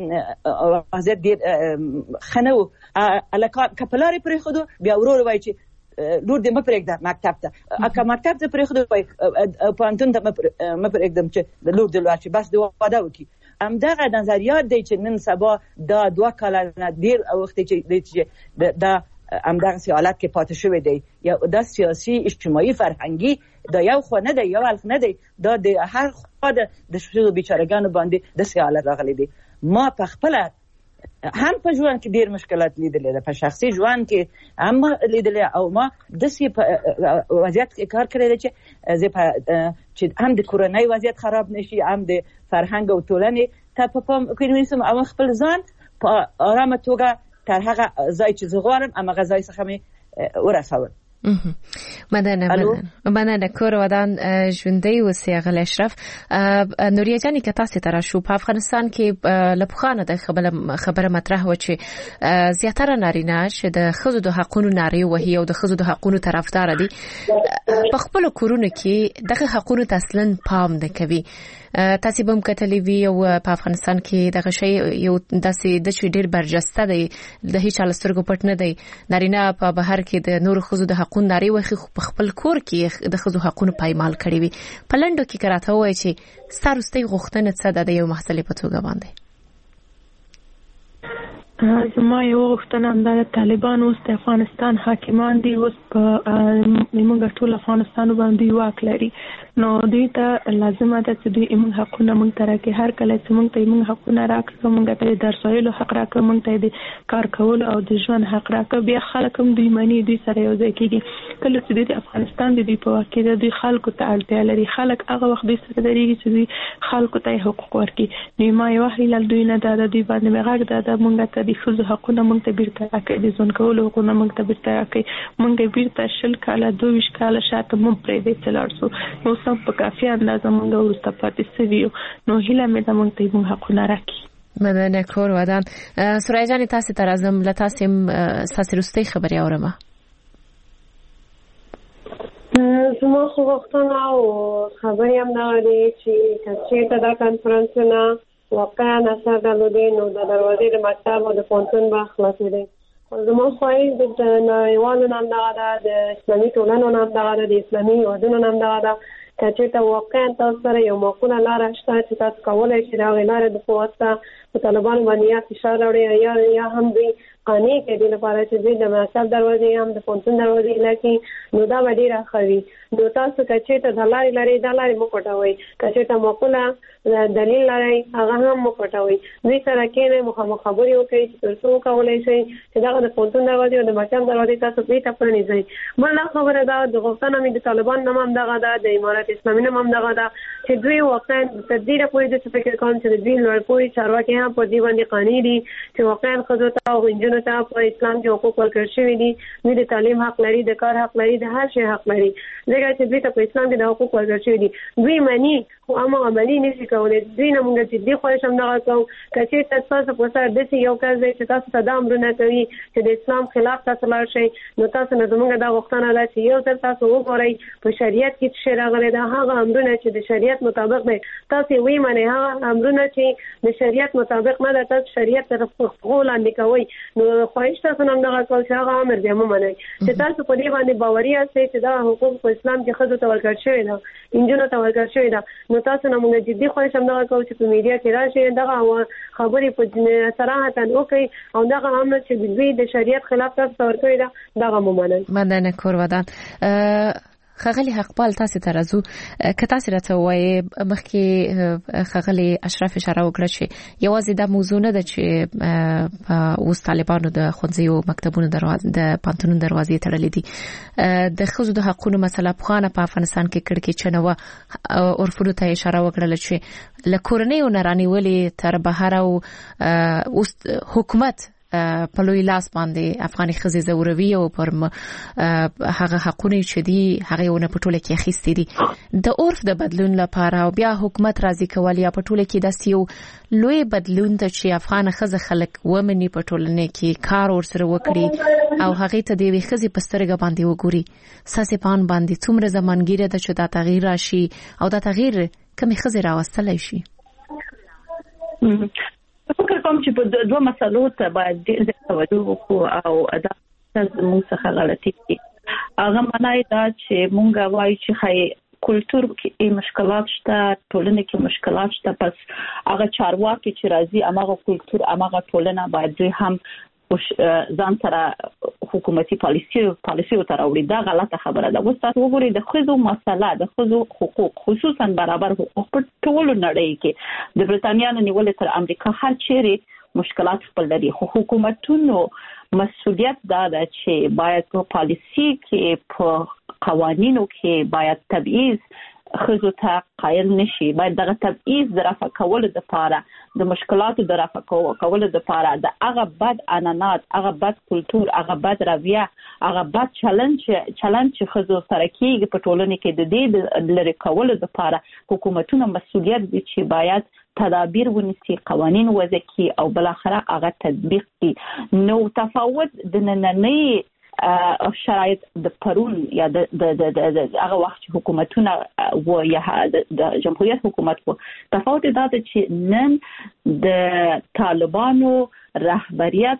S3: چې وضعیت ډیر خنو الکا کپلاری پرې خودو بیا ورور وای چې لور دې مپرېږده مکتب ته اکه مکتب ته پرېښودو وای پوهنتون ته مپرېږدم چې لور دې لاړ شي بس دې واده وکړي همدغه نظریات دی چې نن سبا دا دوه کاله نه ډېر وخت چې دا همدغسې حالت کې پاتې شوی دی یا دا سیاسي اجتماعي فرهنګي دا یو خو نه دی یو الف نه دی دا د هر خوا د ښځو بیچارهګانو باندې داسې حالت راغلی دی ما په خپله هم په ژوند کې ډیر مشکلات لیدلې ده په شخصي ژوند کې هم لیدلې او ما داسې په وضعیت کې کار کړی دی چې زه په چې هم د کورنۍ وضعیت خراب نشي هم د فرهنګ او ټولنې ته په پام کې ونیسم او خپل ځان په آرامه توګه تر هغه ځای چې زه غواړم هماغه ځای څخه مې ورسول
S1: مننه مننه مننه کور ودان ژوندۍ اوسئ غل اشرف نوریا جانی که تاسو ته راشو په افغانستان کې لپخانه د خبره خبره مطرح و چې زیاتره نارینه چې د خزو د حقوقو ناری وهي او د خزو د حقوقو طرفدار دي په خپل کورونه کې دغه حقوقو ته اصلا پام نه کوي تاسو به مکتلې وی او په افغانستان کې دغه شی یو داسې د چي ډیر برجسته دی د هیڅ لسترګو پټ نه دی نارینه په بهر کې د نور خزو د حقوقو ناری وخی په خپل کور کې د خزو حقوقو پایمال کړی وي په لندو کې کراته وای چې ستارستي غوښتنه څه ده د یو مسلې په توګه باندې
S2: زما یو غوښتنه همدا د طالبان اوس د افغانستان حاکمان دي اوس په موږ ټول افغانستان باندې واک لري نو دوی ته لازمه ده چې دوی موږ حقونه موږ ته راکړي هر کله چې موږ ته موږ حقونه راکړي موږ ته د درس ویلو حق راکړي موږ ته د کار کولو او د ژوند حق راکړي بیا خلک هم دوی مانی دوی سره یو ځای کېږي کله چې د افغانستان د دوی په واک کې دوی خلکو ته اړتیا لري خلک هغه وخت دوی سره درېږي چې دوی خلکو ته حقوق ورکړي نو ما یو هیله دوی نه ده د دوی باندې مې غږ ده د موږ ته د ښځو حقونه موږ ته بیرته راکړي د ژوند کولو حقونه موږ ته بیرته راکړي موږ بیرته شل کاله دوه کاله شاته مو پرېږدي چې لاړ شو نو سم په کافي اندازه موږ ورسته پاتې سویو نو هیله مې ده موږ ته موږ حقونه راکړي
S1: مننه کور ودان سورای جان تاسو ته راځم له تاسو تاسو رستي خبري اورم
S4: زما خو وختونه او خبرې هم نه لري چې چې ته دا کانفرنسونه واقعا اثر درلودي نو د دروازې د مکتب او د پونتون به خلاصې دي زما خوای د نړیوالو نام دغه د اسلامي ټولنو نام دغه د اسلامي هیوادونو نام دغه د چې ته واقعا تاسو سره یو معقوله لار شته چې تاسو کولای شئ دا غوښنه د قوت په طالبان باندې یا فشار راوړي یا یا هم دوی قانې کې د لپاره چې دوی د مکتب دروازې هم د پونتون دروازې لکه نو دا وړي راخوي نو تاسو چې ته د لارې لارې د لارې مو پټوي چې ته معقوله دلیل لري هغه هم مو پټوي دوی سره کې نه مخامخ خبرې وکړي چې تاسو کولای شئ چې دا د پونتون دروازې او د مکتب دروازې تاسو په تاسو نه ځي بل خبره دا د غوښتنه مې د طالبان نوم دغه د امارات اسلامي نوم دغه دا چې دوی واقعا تدبیر پوری د فکر کوم چې دوی لوړ پوری چارواکي هم په دی باندې قانوني دي چې واقعا خزو ته او انجن ښځو ته په اسلام کې حقوق ورکړل شوي دي. دوی د تعلیم حق لري، د کار حق لري، د هر شي حق لري. ځکه چې دوی ته په اسلام کې د حقوق ورکړل شوي دي. دوی معنی خو هم عملي نشي کولای. دوی نه موږ چې دی خو هم دغه کوو چې تاسو په سر د یو کار دی چې تاسو ته د امرونه کوي چې د اسلام خلاف تاسو لاړ شئ، نو تاسو نه زموږ د غوښتنه ده چې یو ځل تاسو وګورئ په شریعت کې چې راغلي دا هغه امرونه چې د شریعت مطابق دي، تاسو وی معنی هغه امرونه چې د شریعت مطابق نه ده، تاسو شریعت تر خپل لاندې کوي. نو خواهش تاسو نه دغه کول چې هغه امر دی مو منئ چې تاسو په دې باندې باوري یاستئ چې دا حقوق په اسلام کې ښځو ته ورکړل شوی ده، انجونو ته ورکړل شوی ده. نو تاسو نه موږ جدي خواهش هم دغه کوو چې په میډیا کې راشي دغه خبرې په صراحت وکړي او دغه امر چې دوی د شریعت خلاف تاسو ورکوي دا دغه ممنن.
S1: مننه کورودان. خغلی حقپال تاسو ته راځو که تاسو راته وایي مخکې خغلی اشرف اشاره وکړه چې یوازې د موضوع نه ده چې په اوس طالبانو د ښوونځیو مکتبونو دروازې د پانتونو دروازې تړلې دي. د ښځو د حقوقو مسله په په افغانستان کې کړکې چنوه اورفونو ته اشاره وکړه چې لکورنۍ او نرانیولې تر بهر او اوس حکومت په لوی لاس باندې افغاني ښځې زوروي او پر هغه حقونه چې دي هغه ونه په ټوله کې اخیستي دي. د عرف د بدلون لپاره او بیا حکومت راضي کول یا په ټوله کې د یو لوی بدلون ته چې افغان ښځه خلک ومني په ټولنه کې کار ورسره وکړي او هغه ته د وی ښځې په سترګه باندې وګوري. ساسې پان باندې څومره زمانګیره ده چې دا تغییر راشي او دا تغییر کومې ښځې راوستلای شي؟
S5: فکر کوم چې په دوه مسلو ته باید ډېر توجه وکړو او دا زموږ څخه غلطي دي. هغه معنی دا چې مونږ وایو چې خای کلتور کې مشکلات شته، ټولنه کې مشکلات شته، پس هغه چارواکي چې راځي هغه کلتور هغه ټولنه باید دوی هم ځان سره حکومتي پالیسي پالیسي تر اوړي. دا غلطه خبره ده. اوس تاسو وګورئ د ښځو مسله، د ښځو حقوق خصوصا برابر حقوق په ټول نړۍ کې د برتانیا نه نیولې تر امریکا هر چیرې مشکلات خپل لري، خو حکومتونو مسؤلیت دا ده چې باید په پالیسي کې په قوانینو کې باید تبعیض ښځو ته قایل نشي. باید دغه تبعیض د رفع کولو لپاره د مشکلاتو د رفع کولو لپاره د هغه بد عنعنات، هغه بد کلتور، هغه بد رویه، هغه بد چلند چلند چې ښځو سره کېږي په ټولنه کې د دې لري کولو لپاره حکومتونو مسؤلیت دي چې باید تدابیر ونیسي، قوانین وضع کړي او بل اخره هغه تطبیق کړي. نو تفاوت د نننۍ شرایط د پرون یا د هغه وخت چې حکومتونه و یا د جمهوریت حکومت و تفاوت دا چې نن د طالبانو رهبریت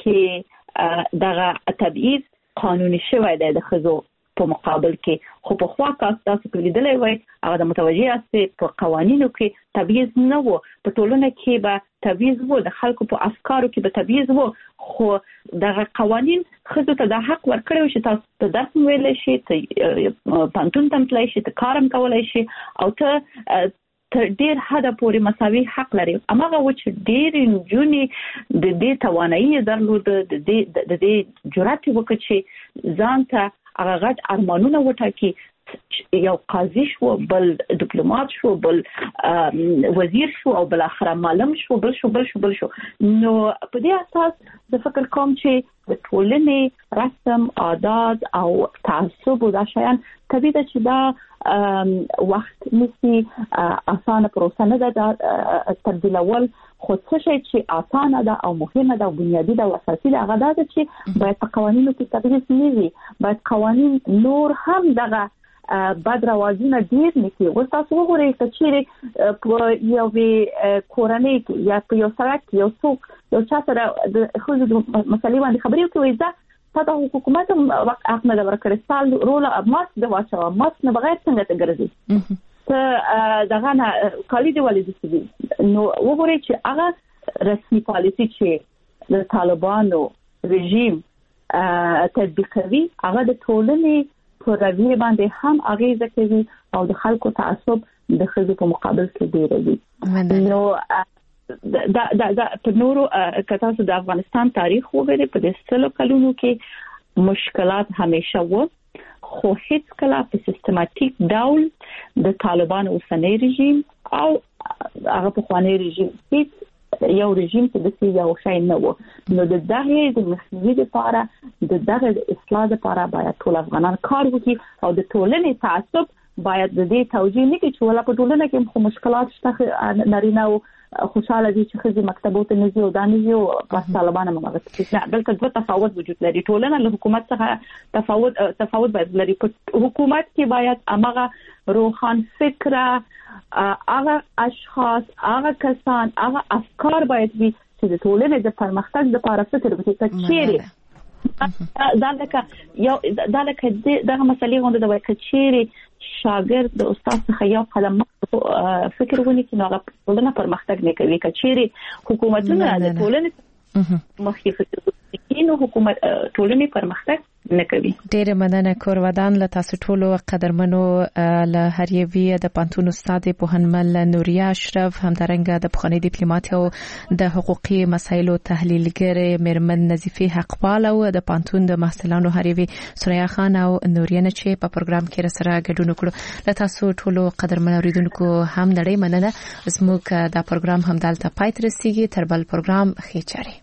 S5: کې دغه تبعیض قانوني شوی دی د ښځو په مقابل کې، خو په خوا کاس تاسو کلیدلې وای هغه د متوجه است په قوانینو کې تبعیض نه وو، په ټولنه کې به تبعیض وو، د خلکو په افکارو کې به تبعیض وو، خو دغه قوانین ښځو ته د حق ورکړی چې تاسو ته درس ویلی شي، ته پانتون ته تللی شي، ته کارم کولی شي او ته تر ډېر حده پورې مساوي حق لري. هماغه و چې ډېرې نجونې د دې توانایي یې درلوده، د دې جرأت یې وکړ چې ځان ته هغه غټ ارمانونه وټاکي، یو قاضي شو، بل ډیپلوماټ شو، بل وزیر شو او بل اخر معلم شو، بل شو بل شو بل شو. نو په دې اساس د فکر کوم چې د ټولنې رسم عادات او تعصب او دا شیان طبیعي ده چې دا وخت نسی اسانه پروسه نه ده تبدیلول، خو څه شي چې اسانه ده او مهمه ده او بنیادی ده او اساسي ده هغه ده چې باید په قوانینو کې تغییر نه وي، باید قوانین نور هم دغه بد روازونه ډیر نکي. اوس تاسو وګورئ چې چیرې په یو کورنۍ کې یا په یو سړک یو څوک یو چا سره د ښځو د مسلې باندې خبرې وکړي، دا تاسو حکومت هم وخت اخنه د ورکړې سال رول ماس د واچو ماس نه بغیر څنګه ته ګرځي ته دغه نه کالي دی ولې دي. نو وګورئ چې هغه رسمي پالیسي چې د طالبانو رژیم تطبیقوي هغه د ټولنې په رویه باندې هم اغیزه کوي او د خلکو تعصب د ښځو په مقابل کې ډیر دی. نو دا دا دا په نورو کتاسو د افغانستان تاریخ وګورئ، په دې سلو کلونو کې مشکلات همیشه وو، خو هیڅ کله په سیستماتیک ډول د طالبانو اوسنی رژیم او هغه پخوانی رژیم هیڅ یو رژیم چې د یو شای نه و نو د دغه د مخنیوي لپاره د دغه اصلاح لپاره باید ټول افغانان کار وکړي او د ټولنې تعصب باید د دې توجیه نه کوي چې ولا په ټولنه کې خو مشکلات شته نارینه او خوشاله دي چې خزي مکتبو ته نزي او دانزي او پس طالبانو مغه نه بلکې دوه تفاوت وجود لري ټولنه له حکومت څخه تفاوت تفاوت باید لري په حکومت کې باید امغه روحان فکره هغه اشخاص هغه کسان هغه افکار باید وي چې د ټولنې د پرمختګ لپاره فکر وکړي چیرې دا لکه یو دا لکه دغه مسلې غونډه د وکړي شاګرد د استاد څخه یو قدم فکر ونی چې نو ټولنه پرمختګ نه کوي کچېری حکومتونه د ټولنې مخکې فکر کوي نو حکومت ټولنې پرمختګ نه کوي.
S1: ډېر مننه کورودان له تاسو ټولو قدرمنو له هریوی د پانتون استاد پوهنمل نوریا اشرف همدارنګه د پخوانی ډیپلوماټ او د حقوقي مسایلو تحلیلګر میرمن نظیفه حقپال او د پانتون د محصلانو هریوی سوریا خان او نوریا چې په پروګرام کې سره ګډون وکړو. له تاسو ټولو قدرمن اوریدونکو هم نړۍ مننه. زموږ دا پروګرام هم دلته پای ته رسیدي. تر بل پروګرام خیر چاري.